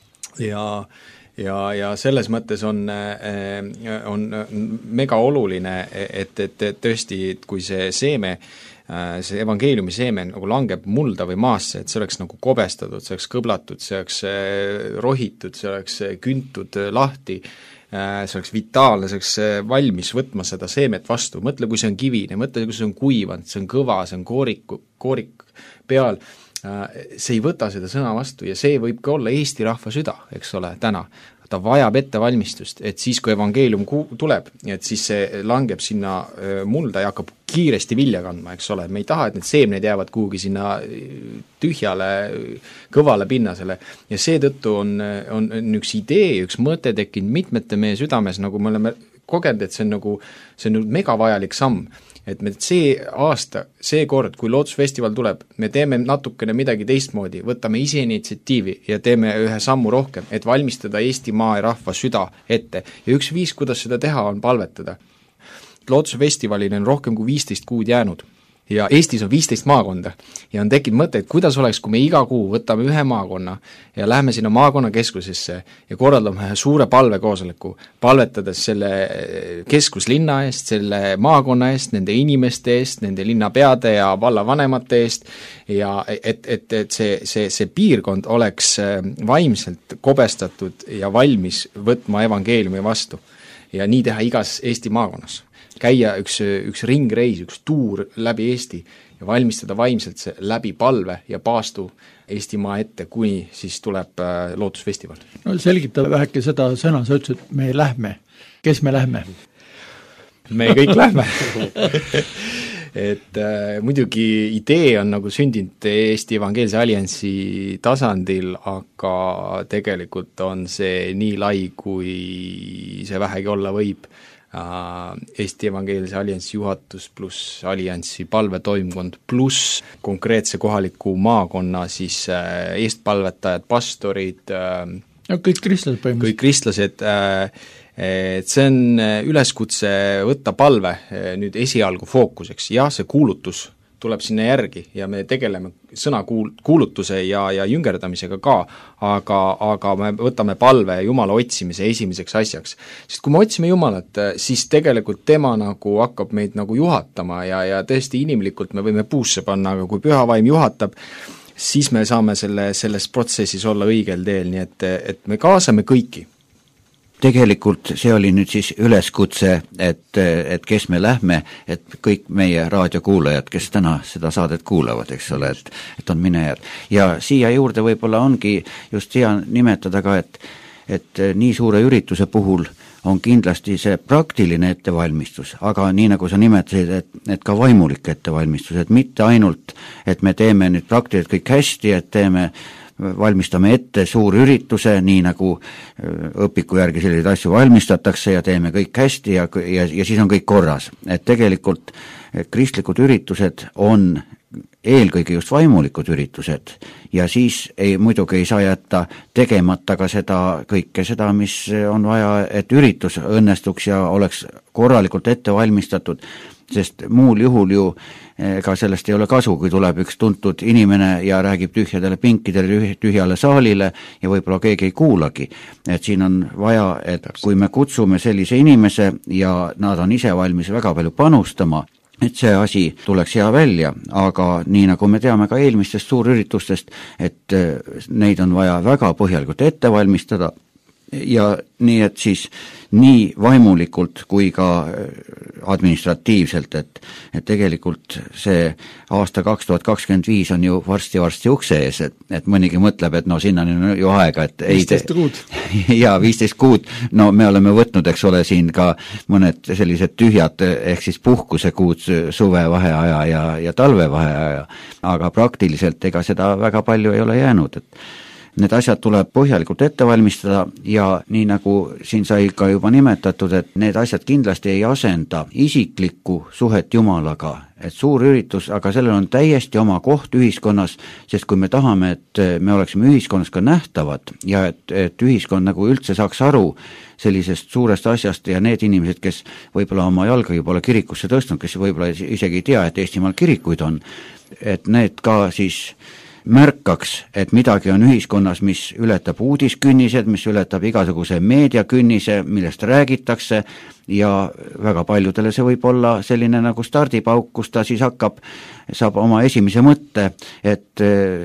Ja selles mõttes on mega oluline, et tõesti, et kui see seeme, see evangeeliumi seeme nagu langeb mulda või maasse, et see oleks nagu kobestatud, see oleks kõblatud, see oleks rohitud, see oleks küntud lahti, see oleks vitaalne, see oleks valmis võtma seda seemet vastu. Mõtle, kui see on kivine, mõtle, kui see on kuivanud, see on kõva, see on koorik peal, see ei võta seda sõna vastu ja see võib ka olla Eesti rahva süda, eks ole, täna. Ta vajab ettevalmistust, et siis, kui evangeelium tuleb, et siis see langeb sinna mulda ja hakkab kiiresti vilja kandma, eks ole. Me ei taha, et need seemned jäävad kuhugi sinna tühjale, kõvale pinnasele ja seetõttu on üks idee, üks mõte tekkinud mitmete meie südames, nagu me oleme kogenud, et see on mega vajalik samm. Et me see aasta, see kord, kui Lootusfestival tuleb, me teeme natukene midagi teistmoodi, võtame ise initsiatiivi ja teeme ühe sammu rohkem, et valmistada Eestimaa ja rahva süda ette. Ja üks viis, kuidas seda teha, on palvetada. Lootusfestivalil on rohkem kui 15 kuud jäänud ja Eestis on 15 maakonda ja on tekkinud mõte, et kuidas oleks, kui me iga kuu võtame ühe maakonna ja läheme sinna maakonnakeskusesse ja korraldame ühe suure palvekoosoleku, palvetades selle keskuslinna eest, selle maakonna eest, nende inimeste eest, nende linnapeade ja vallavanemate eest ja et see piirkond oleks vaimselt kobestatud ja valmis võtma evangeeliumi vastu ja nii teha igas Eesti maakonnas. Käia üks ringreis, üks tuur läbi Eesti ja valmistada vaimselt see läbi palve ja paastu Eestimaa ette, kuni siis tuleb Lootusfestival. No selgita väheke seda sõna, sa ütlesid, et me lähme. Kes me lähme? Me kõik lähme. Et muidugi idee on nagu sündinud Eesti Evangeelse Alliansi tasandil, aga tegelikult on see nii lai, kui see vähegi olla võib. Eesti Evangeelse Alliansi juhatus pluss Alliansi palvetoimkond pluss konkreetse kohaliku maakonna siis eestpalvetajad, pastorid, Ja kõik kristlased põhimõtteliselt. kõik kristlased, et see on üleskutse võtta palve nüüd esialgu fookuseks, jah, see kuulutus tuleb sinna järgi ja me tegeleme kuulutuse ja jüngerdamisega ka, aga me võtame palve Jumala otsimise esimeseks asjaks. Sest kui me otsime Jumalat, siis tegelikult tema nagu hakkab meid nagu juhatama ja tõesti inimlikult me võime puusse panna, aga kui püha vaim juhatab, siis me saame selles protsessis olla õigel teel, nii et me kaasame kõiki. Tegelikult see oli nüüd siis üleskutse, et kes me lähme, et kõik meie raadiokuulajad, kes täna seda saadet kuulavad, eks ole, et on minejad. Ja siia juurde võib-olla ongi just hea nimetada ka, et nii suure ürituse puhul on kindlasti see praktiline ettevalmistus, aga nii nagu sa nimetasid, et ka vaimulik ettevalmistus, et mitte ainult, et me teeme nüüd praktiliselt kõik hästi, et valmistame ette suur ürituse, nii nagu õpiku järgi selliseid asju valmistatakse ja teeme kõik hästi ja siis on kõik korras. Et tegelikult kristlikud üritused on eelkõige just vaimulikud üritused ja siis muidugi ei saa jätta tegemata ka kõike seda, mis on vaja, et üritus õnnestuks ja oleks korralikult ette valmistatud, sest muul juhul ju ega sellest ei ole kasu, kui tuleb üks tuntud inimene ja räägib tühjadele pinkidele, tühjale saalile ja võib-olla keegi ei kuulagi. Et siin on vaja, et kui me kutsume sellise inimese ja nad on ise valmis väga palju panustama, et see asi tuleks hea välja, aga nii nagu me teame ka eelmistest suurüritustest, et neid on vaja väga põhjalikult ette valmistada ja nii, et siis nii vaimulikult kui ka administratiivselt, et tegelikult see aasta 2025 on ju varsti ukse ees, et mõnigi mõtleb, et no sinna on ju aega, et 15 kuud. Ja 15 kuud, no me oleme võtnud, eks ole, siin ka mõned sellised tühjad, ehk siis puhkusekuud, suvevaheaja ja talvevaheaja, aga praktiliselt ega seda väga palju ei ole jäänud, et need asjad tuleb põhjalikult ette valmistada ja nii nagu siin sai ka juba nimetatud, et need asjad kindlasti ei asenda isiklikku suhet Jumalaga, et suur üritus, aga sellel on täiesti oma koht ühiskonnas, sest kui me tahame, et me oleksime ühiskonnas ka nähtavad ja et ühiskond nagu üldse saaks aru sellisest suurest asjast ja need inimesed, kes võib-olla oma jalgagi pole kirikusse tõstnud, kes võib-olla isegi ei tea, et Eestimaal kirikuid on, et need ka siis märkaks, et midagi on ühiskonnas, mis ületab uudiskünnised, mis ületab igasuguse meediakünnise, millest räägitakse ja väga paljudele see võib olla selline nagu stardipauk, kus ta siis saab oma esimese mõtte, et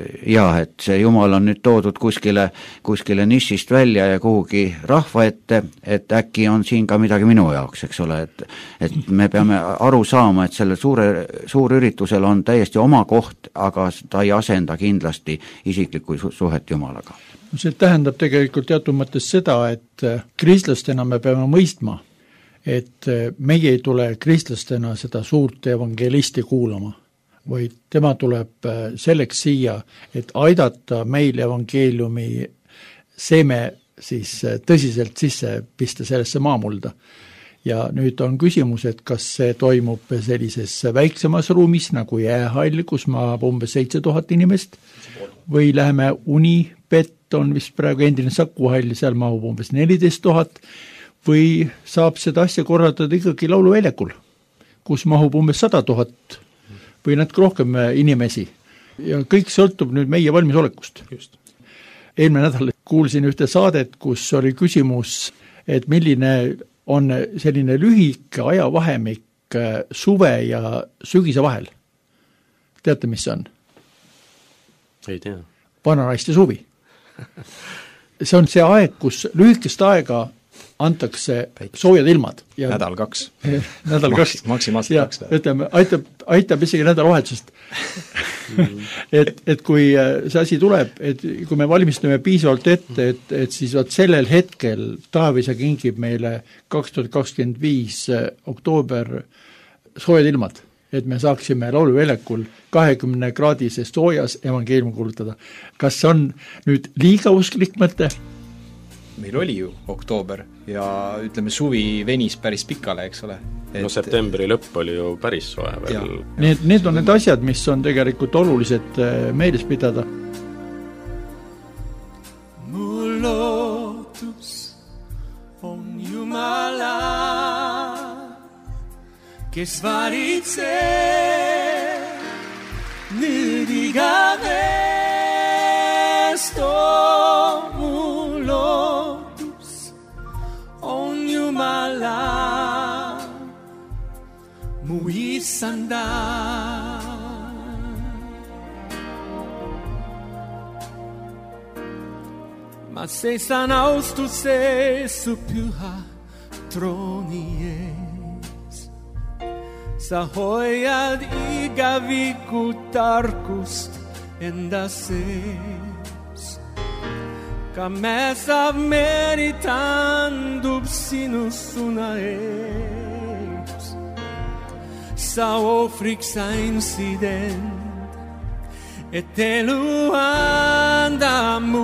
et see Jumal on nüüd toodud kuskile nišist välja ja kuhugi rahva ette, et äkki on siin ka midagi minu jaoks, eks ole, et me peame aru saama, et selle suurüritusel on täiesti oma koht, aga ta ei asenda kindlasti isiklikku suhet Jumalaga. See tähendab tegelikult teatud mõttes seda, et kristlastena me peame mõistma, et meie ei tule kristlastena seda suurt evangelisti kuulama, vaid tema tuleb selleks siia, et aidata meil evangeeliumi seeme siis tõsiselt sisse pista sellesse maamulda. Ja nüüd on küsimus, et kas see toimub sellises väiksemas ruumis nagu jäähall, kus maab umbes 7000 inimest, või läheme Unibet, on vist praegu endine Saku hall, seal mahub umbes 14 000, või saab seda asja korraldada ikkagi lauluväljakul, kus mahub umbes 100 000 või natuke rohkem inimesi. Ja kõik sõltub nüüd meie valmisolekust. Just. Eelmine nädal kuulsin ühte saadet, kus oli küsimus, et milline on selline lühike ajavahemik suve ja sügise vahel. Teate, mis see on? Ei tea. Vananaiste suvi. See on see aeg, kus lühikest aega antakse soojad ilmad. Ja nädal 2. Nädal 2. Maksimaalselt 2. Ütleme, aitab isegi nädalavahetusest. et kui see asi tuleb, et kui me valmistume piisavalt ette, et siis sellel hetkel Taavisa kingib meile 2025 oktoober soojad ilmad, et me saaksime lauluväljakul 20-kraadises soojas evangeeliumi kuulutada. Kas on nüüd liiga usklik mõte? Meil oli ju oktoober ja ütleme, suvi venis päris pikale, eks ole. No septembri lõpp oli ju päris soe veel. Need on need asjad, mis on tegelikult olulised meeles pidada. Mul on lootus on Jumala, kes valitseb nüüd igavest. Mu lootus on Jumala, mu Issanda. Ma seisan austuses su püha trooni ees. Sa hoiad igaviku tarkust enda sees. Ka mäsav meri tandub sinu suna ees. Sa ohvriks andsid end, et elu anda mu.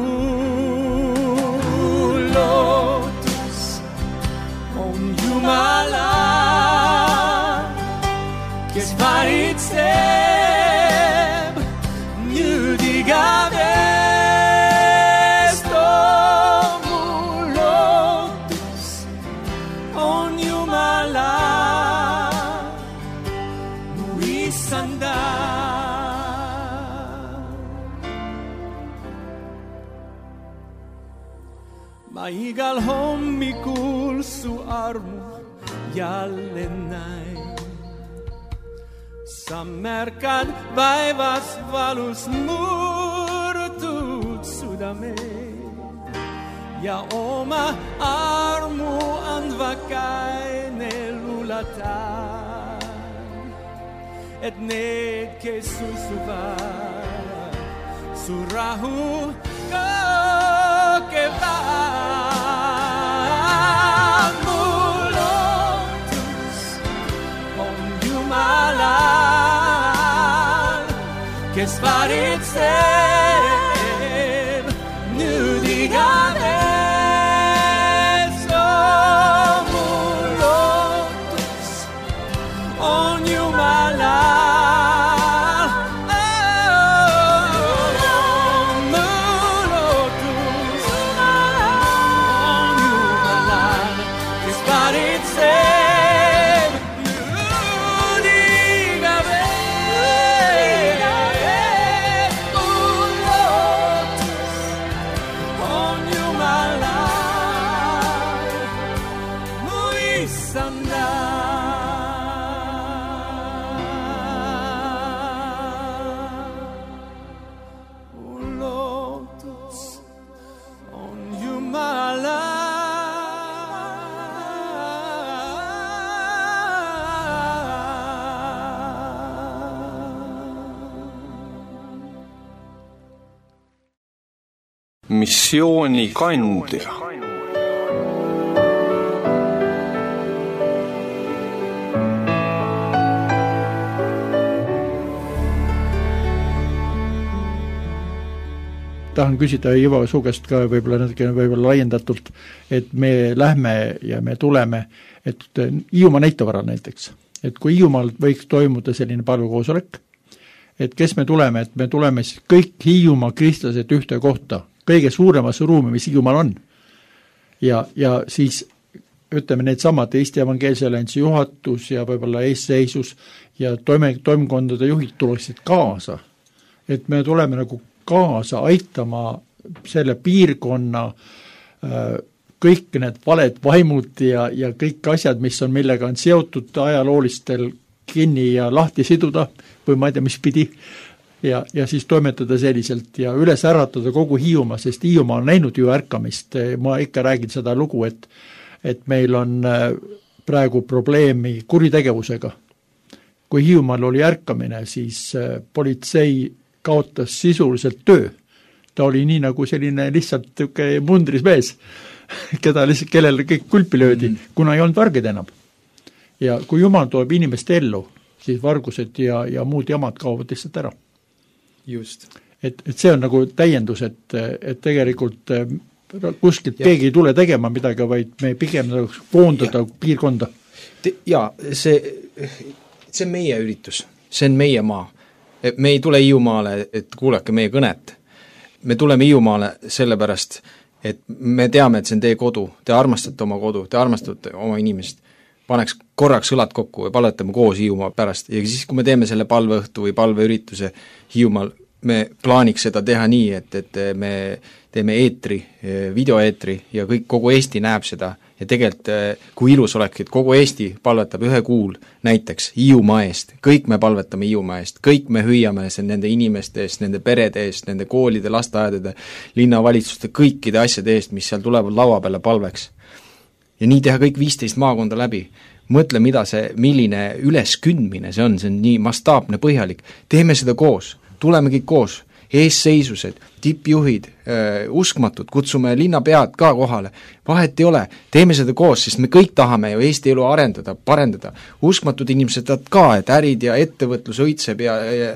Lootus on Jumala, kes valitseb nüüd igavest. Mu lootus on Jumala, mu Issanda. Ma igal hommikul su armu jälle näin. Sa märkad vaevas valus murtud südame ja oma armu andva käine lulatad, et need, kes usuvad, su rahu kogevad. Mu lootus on Jumalal, kes valitseb nüüd igavest. Mu lootus on Jumalal. Missioonikandja. Tahan küsida Ivo su käest ka võib-olla laiendatult, et me lähme ja me tuleme, et Hiiumaa näitavaral näiteks, et kui Hiiumaal võiks toimuda selline palvekoosolek, et kes me tuleme siis kõik Hiiumaa kristlased ühte kohta, kõige suuremasse ruumi, mis Hiiumaal on. Ja siis ütleme need samad Eesti Evangeelse Alliansi juhatus ja võib-olla eesseisus ja toimkondade juhid tuleksid kaasa, et me tuleme nagu kaasa aitama selle piirkonna kõik need valed vaimud ja kõik asjad, mis on, millega on seotud ajaloolistel kinni ja lahti siduda või ma ei tea, mis pidi ja siis toimetada selliselt ja üles äratada kogu Hiiumaa, sest Hiiumaa on näinud ju ärkamist. Ma ikka räägin seda lugu, et meil on praegu probleemi kuritegevusega. Kui Hiiumaal oli ärkamine, siis politsei kaotas sisuliselt töö. Ta oli nii nagu selline lihtsalt mundris mees, kellele kõik kulpi löödi, kuna ei olnud vargid enam. Ja kui Jumal tuleb inimest ellu, siis vargused ja muud jamad kaovad lihtsalt ära. Just. Et see on nagu täiendus, et tegelikult kuskilt keegi ei tule tegema midagi, vaid me pigem koondada piirkonda. Jaa, see on meie üritus, see on meie maa. Me ei tule Hiiumaale, et kuulake meie kõnet. Me tuleme Hiiumaale sellepärast, et me teame, et see on teie kodu, te armastate oma kodu, te armastate oma inimest, paneks korraks õlad kokku ja palvetame koos Hiiumaa pärast ja siis, kui me teeme selle palveõhtu või palveürituse Hiiumaal, me plaaniks seda teha nii, et me teeme eetri, videoeetri ja kogu Eesti näeb seda ja tegelikult kui ilus oleks, et kogu Eesti palvetab ühe kuul näiteks Hiiumaa eest, kõik me palvetame Hiiumaa eest, kõik me hüüame nende inimeste eest, nende perede eest, nende koolide, lasteaedade, linnavalitsuste, kõikide asjade eest, mis seal tulevad laua peale palveks. Ja nii teha kõik 15 maakonda läbi. Mõtle, milline üleskündmine see on nii mastaapne, põhjalik. Teeme seda koos, tuleme kõik koos, eesseisused, tippjuhid, uskmatud, kutsume linnapead ka kohale, vahet ei ole, teeme seda koos, sest me kõik tahame ju Eesti elu arendada, parendada, uskmatud inimesed ka, et ärid ja ettevõtlus õitseb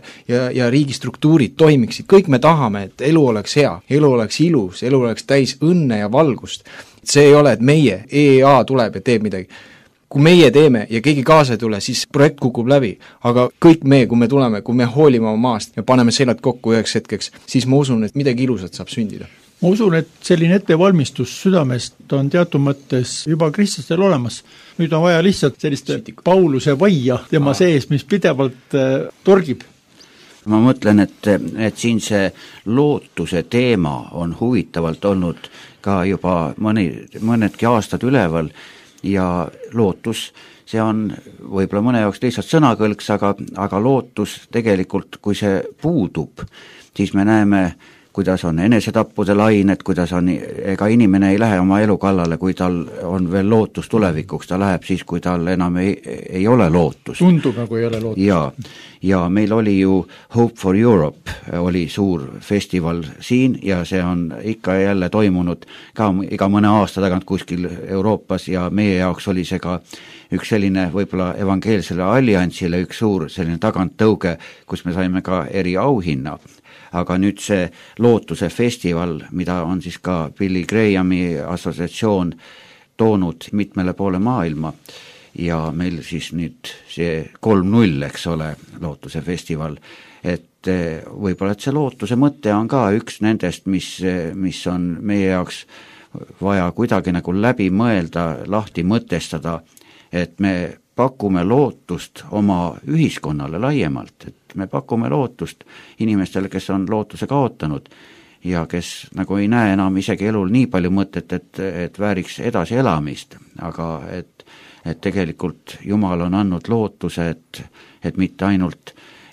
ja riigistruktuurid toimiksid, kõik me tahame, et elu oleks hea, elu oleks ilus, elu oleks täis õnne ja valgust, see ei ole, et meie, EEA tuleb ja teeb midagi. Kui meie teeme ja keegi kaasa ei tule, siis projekt kukub läbi, aga kõik me, kui me tuleme, kui me hoolime oma maast ja paneme seljad kokku üheks hetkeks, siis ma usun, et midagi ilusat saab sündida. Ma usun, et selline ettevalmistus südamest on teatud mõttes juba kristlastel olemas. Nüüd on vaja lihtsalt sellist Pauluse vaia tema sees, mis pidevalt torgib. Ma mõtlen, et siin see lootuse teema on huvitavalt olnud ka juba mõnedki aastad üleval ja lootus, see on võib-olla mõne jaoks lihtsalt sõnakõlks, aga lootus tegelikult, kui see puudub, siis me näeme, kuidas on enesetappude lained, kuidas on, ega inimene ei lähe oma elu kallale, kui tal on veel lootus tulevikuks, ta läheb siis, kui tal enam ei ole lootust. Tundub nagu ei ole lootust. Ja meil oli ju Hope for Europe, oli suur festival siin ja see on ikka jälle toimunud ka iga mõne aasta tagant kuskil Euroopas ja meie jaoks oli see ka üks selline võib-olla evangeelsele alliansile üks suur selline taganttõuge, kus me saime ka eriauhinna. Aga nüüd see lootuse festival, mida on siis ka Billy Grahami assotsiatsioon toonud mitmele poole maailma ja meil siis nüüd see 3-0, eks ole, lootuse festival, et võib-olla, et see lootuse mõte on ka üks nendest, mis on meie jaoks vaja kuidagi nagu läbi mõelda, lahti mõtestada, et me pakume lootust oma ühiskonnale laiemalt, et me pakume lootust inimestele, kes on lootuse kaotanud ja kes nagu ei näe enam isegi elul nii palju mõtet, et vääriks edasi elamist, aga et tegelikult Jumal on andnud lootuse, et mitte ainult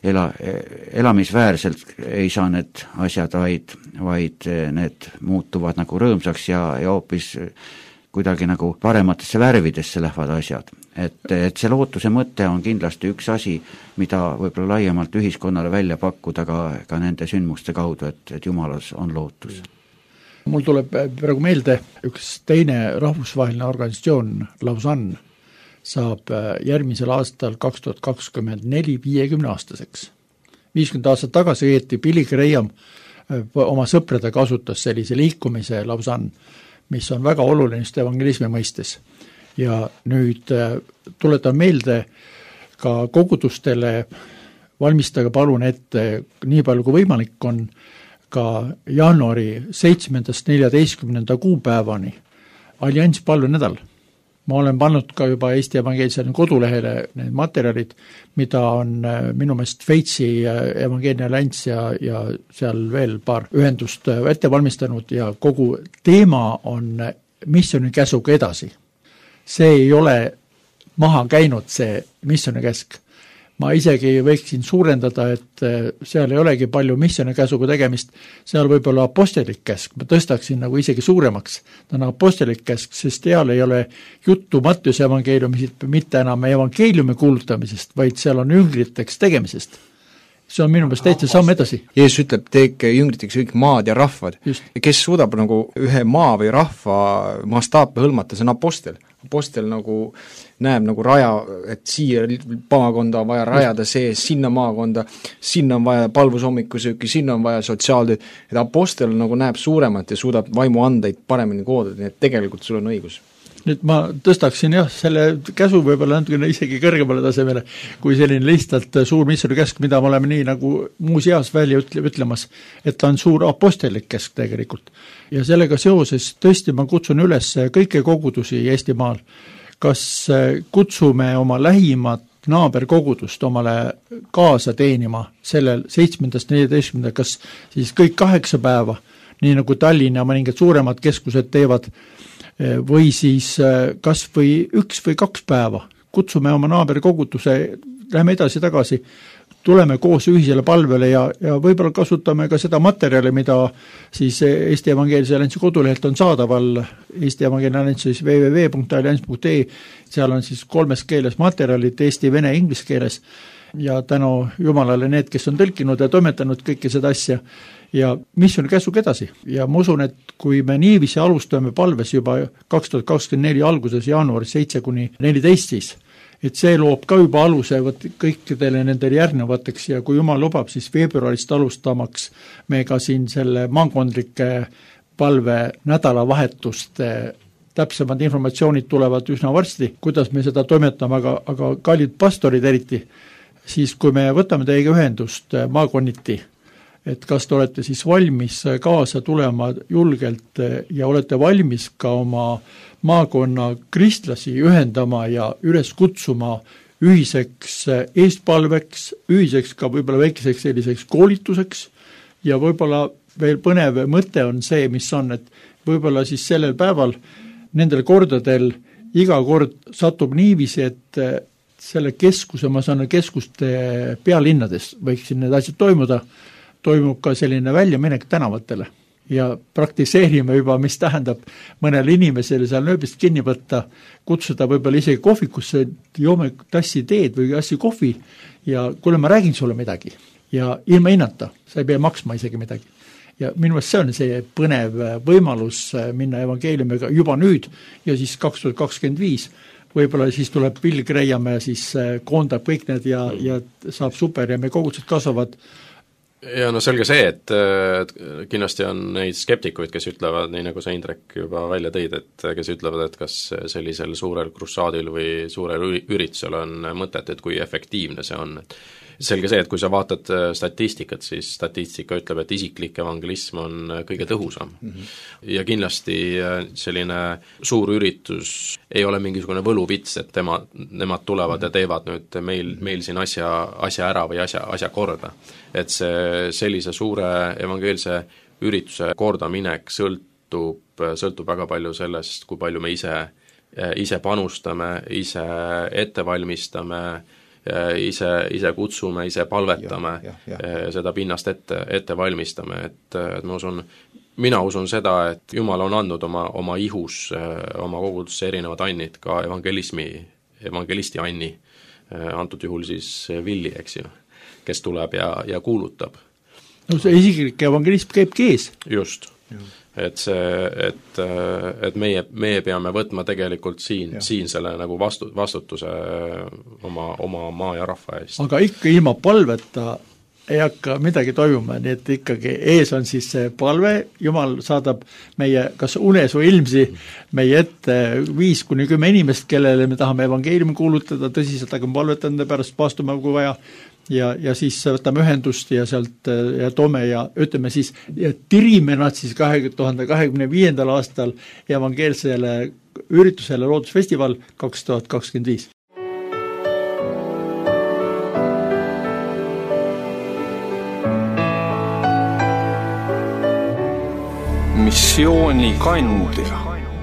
elamisväärselt ei saa need asjad, vaid need muutuvad nagu rõõmsaks ja hoopis kuidagi nagu parematesse värvidesse lähevad asjad. Et see lootuse mõte on kindlasti üks asi, mida võib-olla laiemalt ühiskonnale välja pakkuda ka nende sündmuste kaudu, et Jumalas on lootus. Mul tuleb praegu meelde üks teine rahvusvaheline organisatsioon, Lausanne, saab järgmisel aastal 2024 50-aastaseks. 50 aastat tagasi õieti Billy Graham oma sõprade kasutas sellise liikumise Lausanne, mis on väga oluline just evangelismi mõistes. Ja nüüd tuletan meelde ka kogudustele, valmistage palun ette nii palju kui võimalik on ka jaanuari 7.–14. kuupäevani allianss palvenädal. Ma olen pannud ka juba Eesti evangeelsele kodulehele need materjalid, mida on minu meelest Šveitsi evangeelne allianss ja seal veel paar ühendust ette valmistanud ja kogu teema on missiooni käsuga edasi. See ei ole maha käinud see missiooni käsk. Ma isegi võiksin suurendada, et seal ei olegi palju missiooni käsuga tegemist, seal võib olla apostelik käsk, ma tõstaksin nagu isegi suuremaks. Ta on apostelik käsk, sest seal ei ole juttu Mattiuse evangeeliumist mitte enam evangeeliumi kuulutamisest, vaid seal on jüngriteks tegemisest. See on minu meelest täitsa samm edasi. Jeesus ütleb, teeke jüngriteks kõik maad ja rahvad. Kes suudab nagu ühe maa või rahva mastaape hõlmata, see on apostel. Apostel nagu näeb nagu raja, et siia maakonda on vaja rajada sees, sinna maakonda, sinna on vaja palvushommikusööki, sinna on vaja sotsiaaltööd, et apostel nagu näeb suuremat ja suudab vaimu andeid paremini koodada, nii et tegelikult sul on õigus. nüüd ma tõstaksin selle käsu võib-olla natukene isegi kõrgemale tasemele, kui selline lihtsalt suur missiooni käsk, mida me oleme nii nagu muus eas välja ütlemas, et ta on suur apostellik käsk tegelikult. Ja sellega seoses tõesti ma kutsun üles kõiki kogudusi Eestimaal, kas kutsume oma lähimat naaberkogudust omale kaasa teenima sellel 7.14. kas siis kõik 8 päeva, nii nagu Tallinn ja mõningad suuremad keskused teevad, või siis kas või 1 või 2 päeva. Kutsume oma naaberkoguduse, lähme edasi-tagasi, tuleme koos ühisele palvele ja võib-olla kasutame ka seda materjali, mida siis Eesti Evangeelse Alliansi kodulehelt on saadaval, Eesti Evangeelse Alliansi siis www.allians.ee, seal on siis 3 keeles materjalid, eesti, vene, inglise keeles, ja tänu Jumalale need, kes on tõlkinud ja toimetanud kõike seda asja, ja missiooni käsuga edasi. Ja ma usun, et kui me niiviisi alustame palves juba 2024 alguses jaanuaris 7-14 siis, et see loob ka juba aluse kõikidele nendele järgnevateks ja kui Jumal lubab, siis veebruarist alustamaks me ka siin selle maakondlike palve nädalavahetuste täpsemad informatsioonid tulevad üsna varsti, kuidas me seda toimetame, aga kallid pastorid eriti, siis kui me võtame teiega ühendust maakonniti, et kas te olete siis valmis kaasa tulema julgelt ja olete valmis ka oma maakonna kristlasi ühendama ja üles kutsuma ühiseks eestpalveks, ühiseks ka võib-olla väikeseks selliseks koolituseks ja võib-olla veel põnev mõte on see, mis on, et võib-olla siis sellel päeval nendel kordadel iga kord satub niiviisi, et selle keskuse, ma saan keskuste pealinnades võiksin need asjad toimub ka selline väljaminek tänavatele ja praktiseerime juba, mis tähendab mõnele inimesele seal nööbist kinni võtta, kutsuda võib-olla isegi kohvikusse, joome tassi teed või assi kohvi ja kuule, ma räägin sulle midagi ja ilma hinnata, sa ei pea maksma isegi midagi. Ja minu meelest see on see põnev võimalus minna evangeeliumiga juba nüüd ja siis 2025 võib-olla siis tuleb Bill Graham ja siis koondab kõik need ja saab super ja me kogudused kasvavad. Ja no selge see, et kindlasti on neid skeptikuid, kes ütlevad, nii nagu sa Indrek juba välja tõid, et kes ütlevad, et kas sellisel suurel krussaadil või suurel üritusel on mõtet, et kui efektiivne see on. Selge see, et kui sa vaatad statistikat, siis statistika ütleb, et isiklik evangelism on kõige tõhusam. Ja kindlasti selline suur üritus ei ole mingisugune võluvits, et nemad tulevad ja teevad nüüd meil siin asja ära või asja korda. Et see sellise suure evangeelse ürituse kordaminek sõltub väga palju sellest, kui palju me ise panustame, ise ette valmistame, ise kutsume, ise palvetame, seda pinnast ette valmistame, et mina usun seda, et Jumal on andnud oma ihus, oma kogudusse erinevad annid, ka evangelisti anni, antud juhul siis Villi, eks ju, kes tuleb ja kuulutab. No see isiklik evangelism käibki ees. Just. Et meie peame võtma tegelikult siin selle nagu vastutuse oma maa ja rahva eest. Aga ikka ilma palveta ei hakka midagi toimuma, nii et ikkagi ees on siis see palve, Jumal saadab meie kas unes või ilmsi meie ette 5-10 inimest, kellele me tahame evangeeliumi kuulutada, tõsiselt hakkame palvetanud pärast paastume kui vaja, ja siis võtame ühendust ja sealt ja toome ja ütleme siis, ja tirime nad siis 2025. aastal evangeelsele üritusele Loodusfestival 2025. Missioonikandja.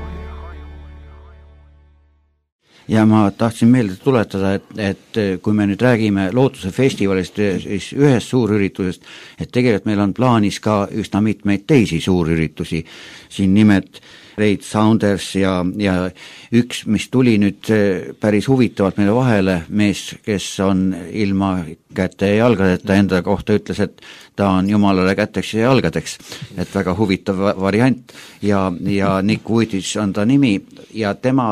Ja ma tahtsin meelde tuletada, et kui me nüüd räägime Lootuse festivalist, siis ühest suurüritusest, et tegelikult meil on plaanis ka üsna mitmeid teisi suurüritusi, siin nimed Reid Saunders ja üks, mis tuli nüüd päris huvitavalt meile vahele, mees, kes on ilma käte ja jalgadeta enda kohta ütles, et ta on Jumalale käteks ja jalgadeks, et väga huvitav variant ja Nick Woodis on ta nimi ja tema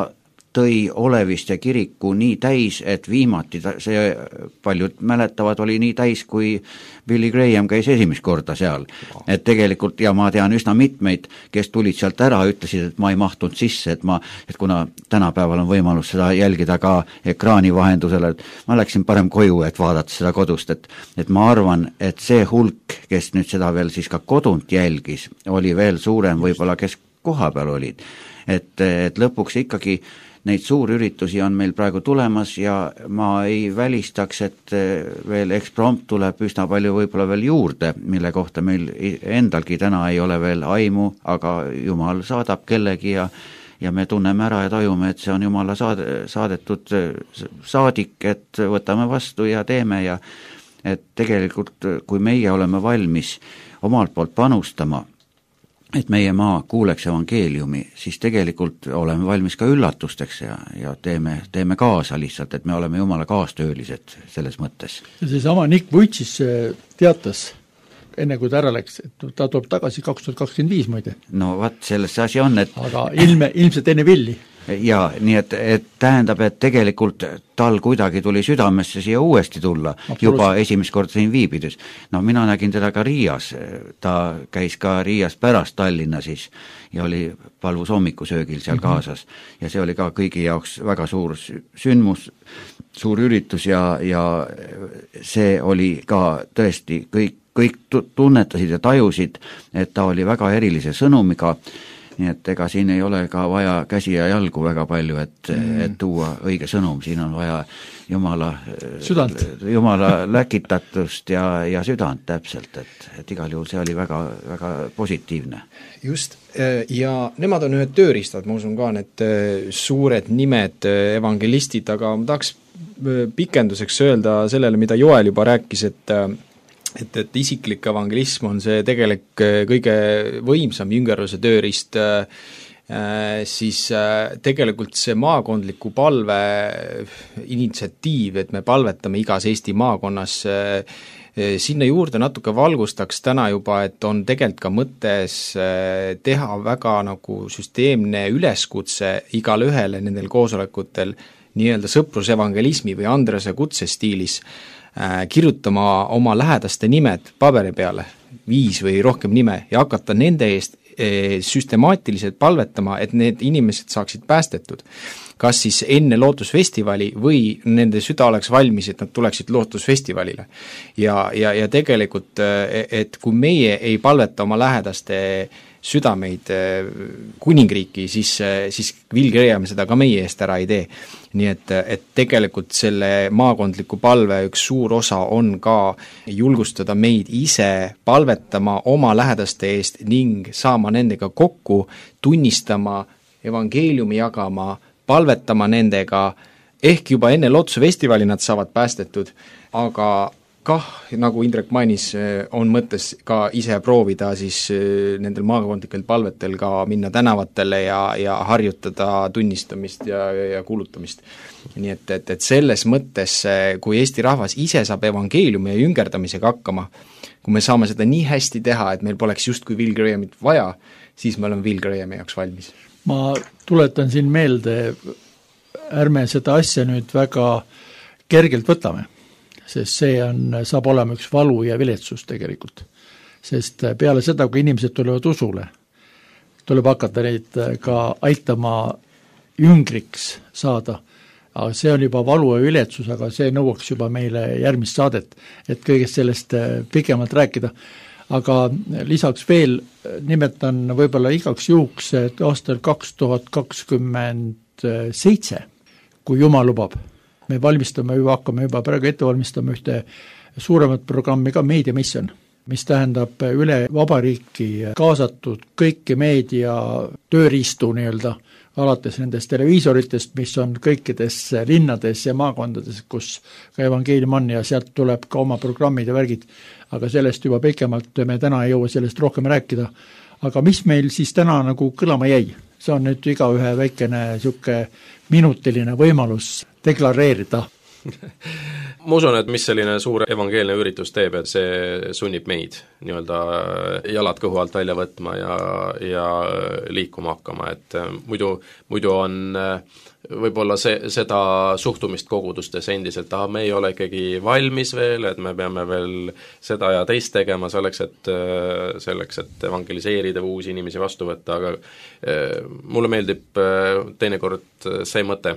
tõi Oleviste kiriku nii täis, et viimati see, paljud mäletavad, oli nii täis, kui Billy Graham käis esimest korda seal. Et tegelikult, ja ma tean üsna mitmeid, kes tulid sealt ära, ütlesid, et ma ei mahtunud sisse, et kuna tänapäeval on võimalus seda jälgida ka ekraani vahendusel, et ma läksin parem koju, et vaadata seda kodust, et ma arvan, et see hulk, kes nüüd seda veel siis ka kodunt jälgis, oli veel suurem võib-olla, kes koha peal olid. Et lõpuks ikkagi neid suurüritusi on meil praegu tulemas ja ma ei välistaks, et veel eksprompt tuleb üsna palju võib-olla veel juurde, mille kohta meil endalgi täna ei ole veel aimu, aga Jumal saadab kellegi ja me tunneme ära ja tajume, et see on Jumala saadetud saadik, et võtame vastu ja teeme ja et tegelikult, kui meie oleme valmis omalt poolt panustama, et meie maa kuuleks evangeeliumi, siis tegelikult oleme valmis ka üllatusteks ja teeme kaasa lihtsalt, et me oleme Jumala kaastöölised selles mõttes. Ja seesama Nick Vujtsis teatas, enne kui ta ära läks, et ta tuleb tagasi 2025 muide. No vaat, selles see asi on, et aga ilmselt enne villi. Ja nii, et tähendab, et tegelikult tal kuidagi tuli südamesse siia uuesti tulla, juba esimest korda siin viibides. No mina nägin teda ka Riias, ta käis ka Riias pärast Tallinna siis ja oli palvus hommikusöögil seal kaasas ja see oli ka kõigi jaoks väga suur sündmus, suur üritus ja see oli ka tõesti, kõik tunnetasid ja tajusid, et ta oli väga erilise sõnumiga. Nii et ega siin ei ole ka vaja käsi ja jalgu väga palju, et tuua õige sõnum, siin on vaja Jumala läkitatust ja südant täpselt, et igal juhul see oli väga, väga positiivne. Just, ja nemad on ühed tööriistad, ma usun ka need suured nimed, evangelistid, aga ma tahaks pikenduseks öelda sellele, mida Joel juba rääkis, et isiklik evangelism on see tegelik kõige võimsam jüngerluse tööriist, siis tegelikult see maakondliku palve initsiatiiv, et me palvetame igas Eesti maakonnas, sinna juurde natuke valgustaks täna juba, et on tegelikult ka mõttes teha väga nagu süsteemne üleskutse igale ühele nendel koosolekutel nii-öelda sõprusevangelismi või Andrese kutsestiilis kirjutama oma lähedaste nimed paberi peale, 5 või rohkem nime, ja hakata nende eest süstemaatiliselt palvetama, et need inimesed saaksid päästetud. Kas siis enne lootusfestivali või nende süda oleks valmis, et nad tuleksid lootusfestivalile. Ja tegelikult, et kui meie ei palveta oma lähedaste südameid kuningriiki, siis Will Graham seda ka meie eest ära ei tee. Nii et tegelikult selle maakondliku palve üks suur osa on ka julgustada meid ise palvetama oma lähedaste eest ning saama nendega kokku, tunnistama, evangeeliumi jagama, palvetama nendega, ehk juba enne lootusfestivali nad saavad päästetud, aga kah, nagu Indrek mainis, on mõttes ka ise proovida siis nendel maakondlikel palvetel ka minna tänavatele ja harjutada tunnistamist ja kuulutamist. Nii et selles mõttes, kui Eesti rahvas ise saab evangeeliumi ja jüngerdamisega hakkama, kui me saame seda nii hästi teha, et meil poleks justkui Will Grahamit vaja, siis me oleme Will Grahami jaoks valmis. Ma tuletan siin meelde, ärme seda asja nüüd väga kergelt võtame, sest see saab olema üks valu ja viletsus tegelikult. Sest peale seda, kui inimesed tulevad usule, tuleb hakata neid ka aitama jüngriks saada. Aga see on juba valu ja viletsus, aga see nõuaks juba meile järgmist saadet, et kõigest sellest pikemalt rääkida. Aga lisaks veel nimetan võib-olla igaks juhuks, et aastal 2027, kui Jumal lubab, me hakkame juba praegu ette valmistama ühte suuremat programmi ka Meedia Mission, mis tähendab üle vabariiki kaasatud kõiki meedia tööriistu nii-öelda, alates nendest televiisoritest, mis on kõikides linnades ja maakondades, kus ka evangeelium on ja sealt tuleb ka oma programmid ja värgid, aga sellest juba pikemalt me täna ei jõua sellest rohkem rääkida. Aga mis meil siis täna nagu kõlama jäi? See on nüüd igaühe väikene siuke minutiline võimalus deklareerida. Ma usun, et mis selline suur evangeelne üritus teeb, et see sunnib meid nii-öelda jalad kõhu alt välja võtma ja liikuma hakkama, et muidu on võib-olla seda suhtumist kogudustes endiselt, me ei ole ikkagi valmis veel, et me peame veel seda ja teist tegema selleks, et evangeliseerida või uusi inimesi vastu võtta, aga mulle meeldib teinekord see mõte,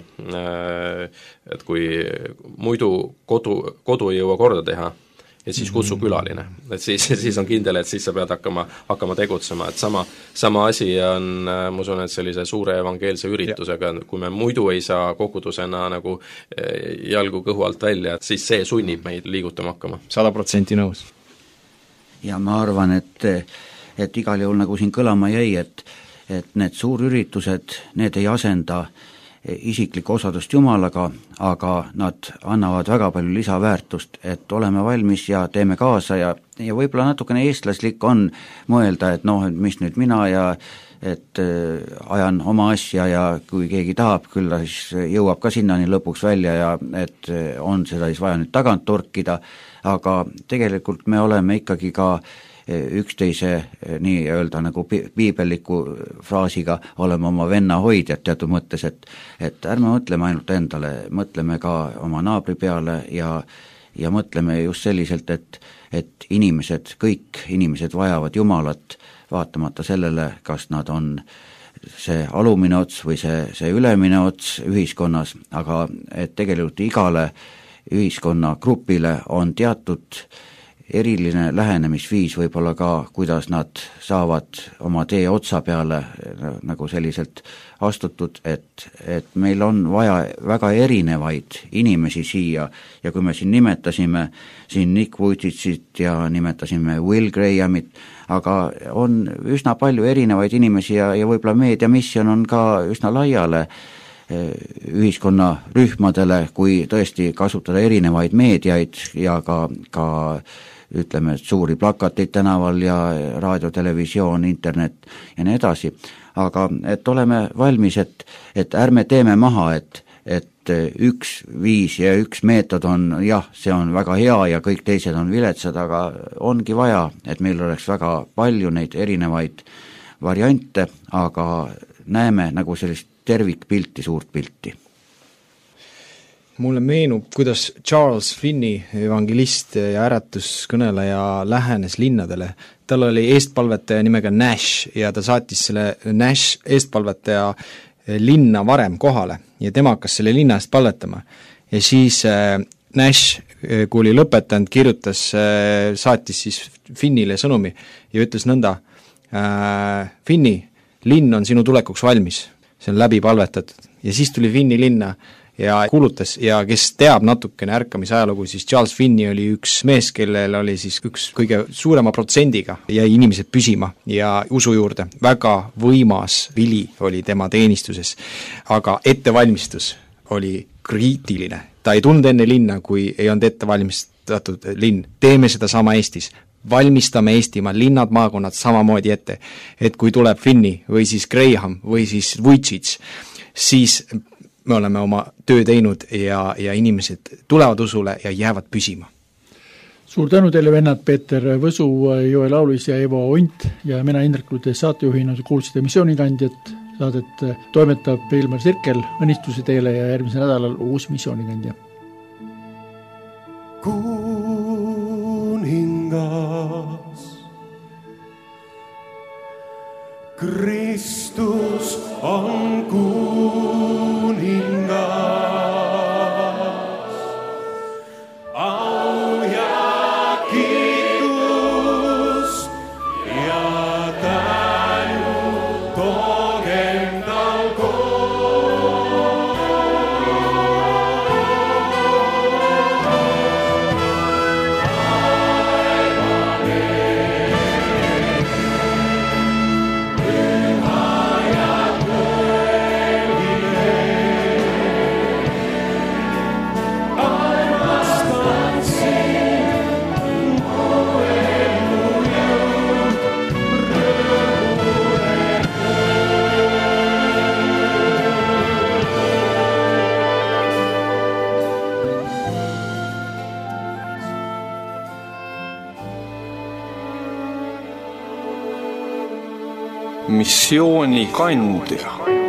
et kui muidu kodu ei jõua korda teha, et siis kutsu külaline, et siis on kindel, et siis sa pead hakkama tegutsema, et sama asi on, ma usun, et sellise suure evangeelse üritusega, kui me muidu ei saa kogudusena nagu jalgu kõhu alt välja, et siis see sunnib meid liigutama hakkama. 100% nõus. Ja ma arvan, et igal juhul nagu siin kõlama jäi, et need suurüritused, need ei asenda isiklikku osadust Jumalaga, aga nad annavad väga palju lisaväärtust, et oleme valmis ja teeme kaasa ja võib-olla natukene eestlaslik on mõelda, et noh, et mis nüüd mina ja et ajan oma asja ja kui keegi tahab, küll ta siis jõuab ka sinnani lõpuks välja ja et on seda siis vaja nüüd tagant torkida, aga tegelikult me oleme ikkagi ka üksteise nii-öelda nagu piibelliku fraasiga oleme oma venna hoidjad teatud mõttes, et ärme mõtleme ainult endale, mõtleme ka oma naabri peale ja mõtleme just selliselt, et kõik inimesed vajavad Jumalat, vaatamata sellele, kas nad on see alumine ots või see ülemine ots ühiskonnas, aga et tegelikult igale ühiskonnagrupile on teatud eriline lähenemisviis võib-olla ka, kuidas nad saavad oma tee otsa peale nagu selliselt astutud, et meil on vaja väga erinevaid inimesi siia ja kui me siin nimetasime Nick Vujicicit ja nimetasime Will Grahamit, aga on üsna palju erinevaid inimesi ja võib-olla meediamisjon on ka üsna laiale ühiskonnarühmadele, kui tõesti kasutada erinevaid meediaid ja ka ütleme, suuri plakateid tänaval ja raadio, televisioon, internet ja nii edasi, aga et oleme valmis, et ärme teeme maha, et üks viis ja üks meetod on jah, see on väga hea ja kõik teised on viletsad, aga ongi vaja, et meil oleks väga palju neid erinevaid variante, aga näeme nagu sellist tervikpilti, suurt pilti. Mulle meenub, kuidas Charles Finney, evangelist ja äratuskõneleja, lähenes linnadele. Tal oli eestpalvetaja nimega Nash ja ta saatis selle Nash eestpalvetaja linna varem kohale ja tema hakkas selle linna eest palvetama. Ja siis Nash, kui oli lõpetanud, saatis siis Finnile sõnumi ja ütles nõnda, Finney, linn on sinu tulekuks valmis, see on läbi palvetatud. Ja siis tuli Finney linna ja kuulutas ja kes teab natukene ärkamise ajalugu, siis Charles Finney oli üks mees, kellel oli siis üks kõige suurema protsendiga jäi inimesed püsima ja usu juurde. Väga võimas vili oli tema teenistuses, aga ettevalmistus oli kriitiline. Ta ei tulnud enne linna, kui ei olnud ettevalmistatud linn. Teeme seda sama Eestis. Valmistame Eestimaa linnad, maakonnad samamoodi ette, et kui tuleb Finney või siis Graham või siis Vujicic, siis me oleme oma töö teinud ja inimesed tulevad usule ja jäävad püsima. Suur tänu teile, vennad Peeter Võsu, Joel Aulis ja Evo Unt ja mina Indrek Lutes saatejuhina kuulsite missioonikandjat. Saadet toimetab Ilmar Sirkel, õnnistusi teile ja järgmisel nädalal uus missioonikandja. Kuningas Kristus on kuningas, au ja kiitus ja tänu toogem tal missioonikandja.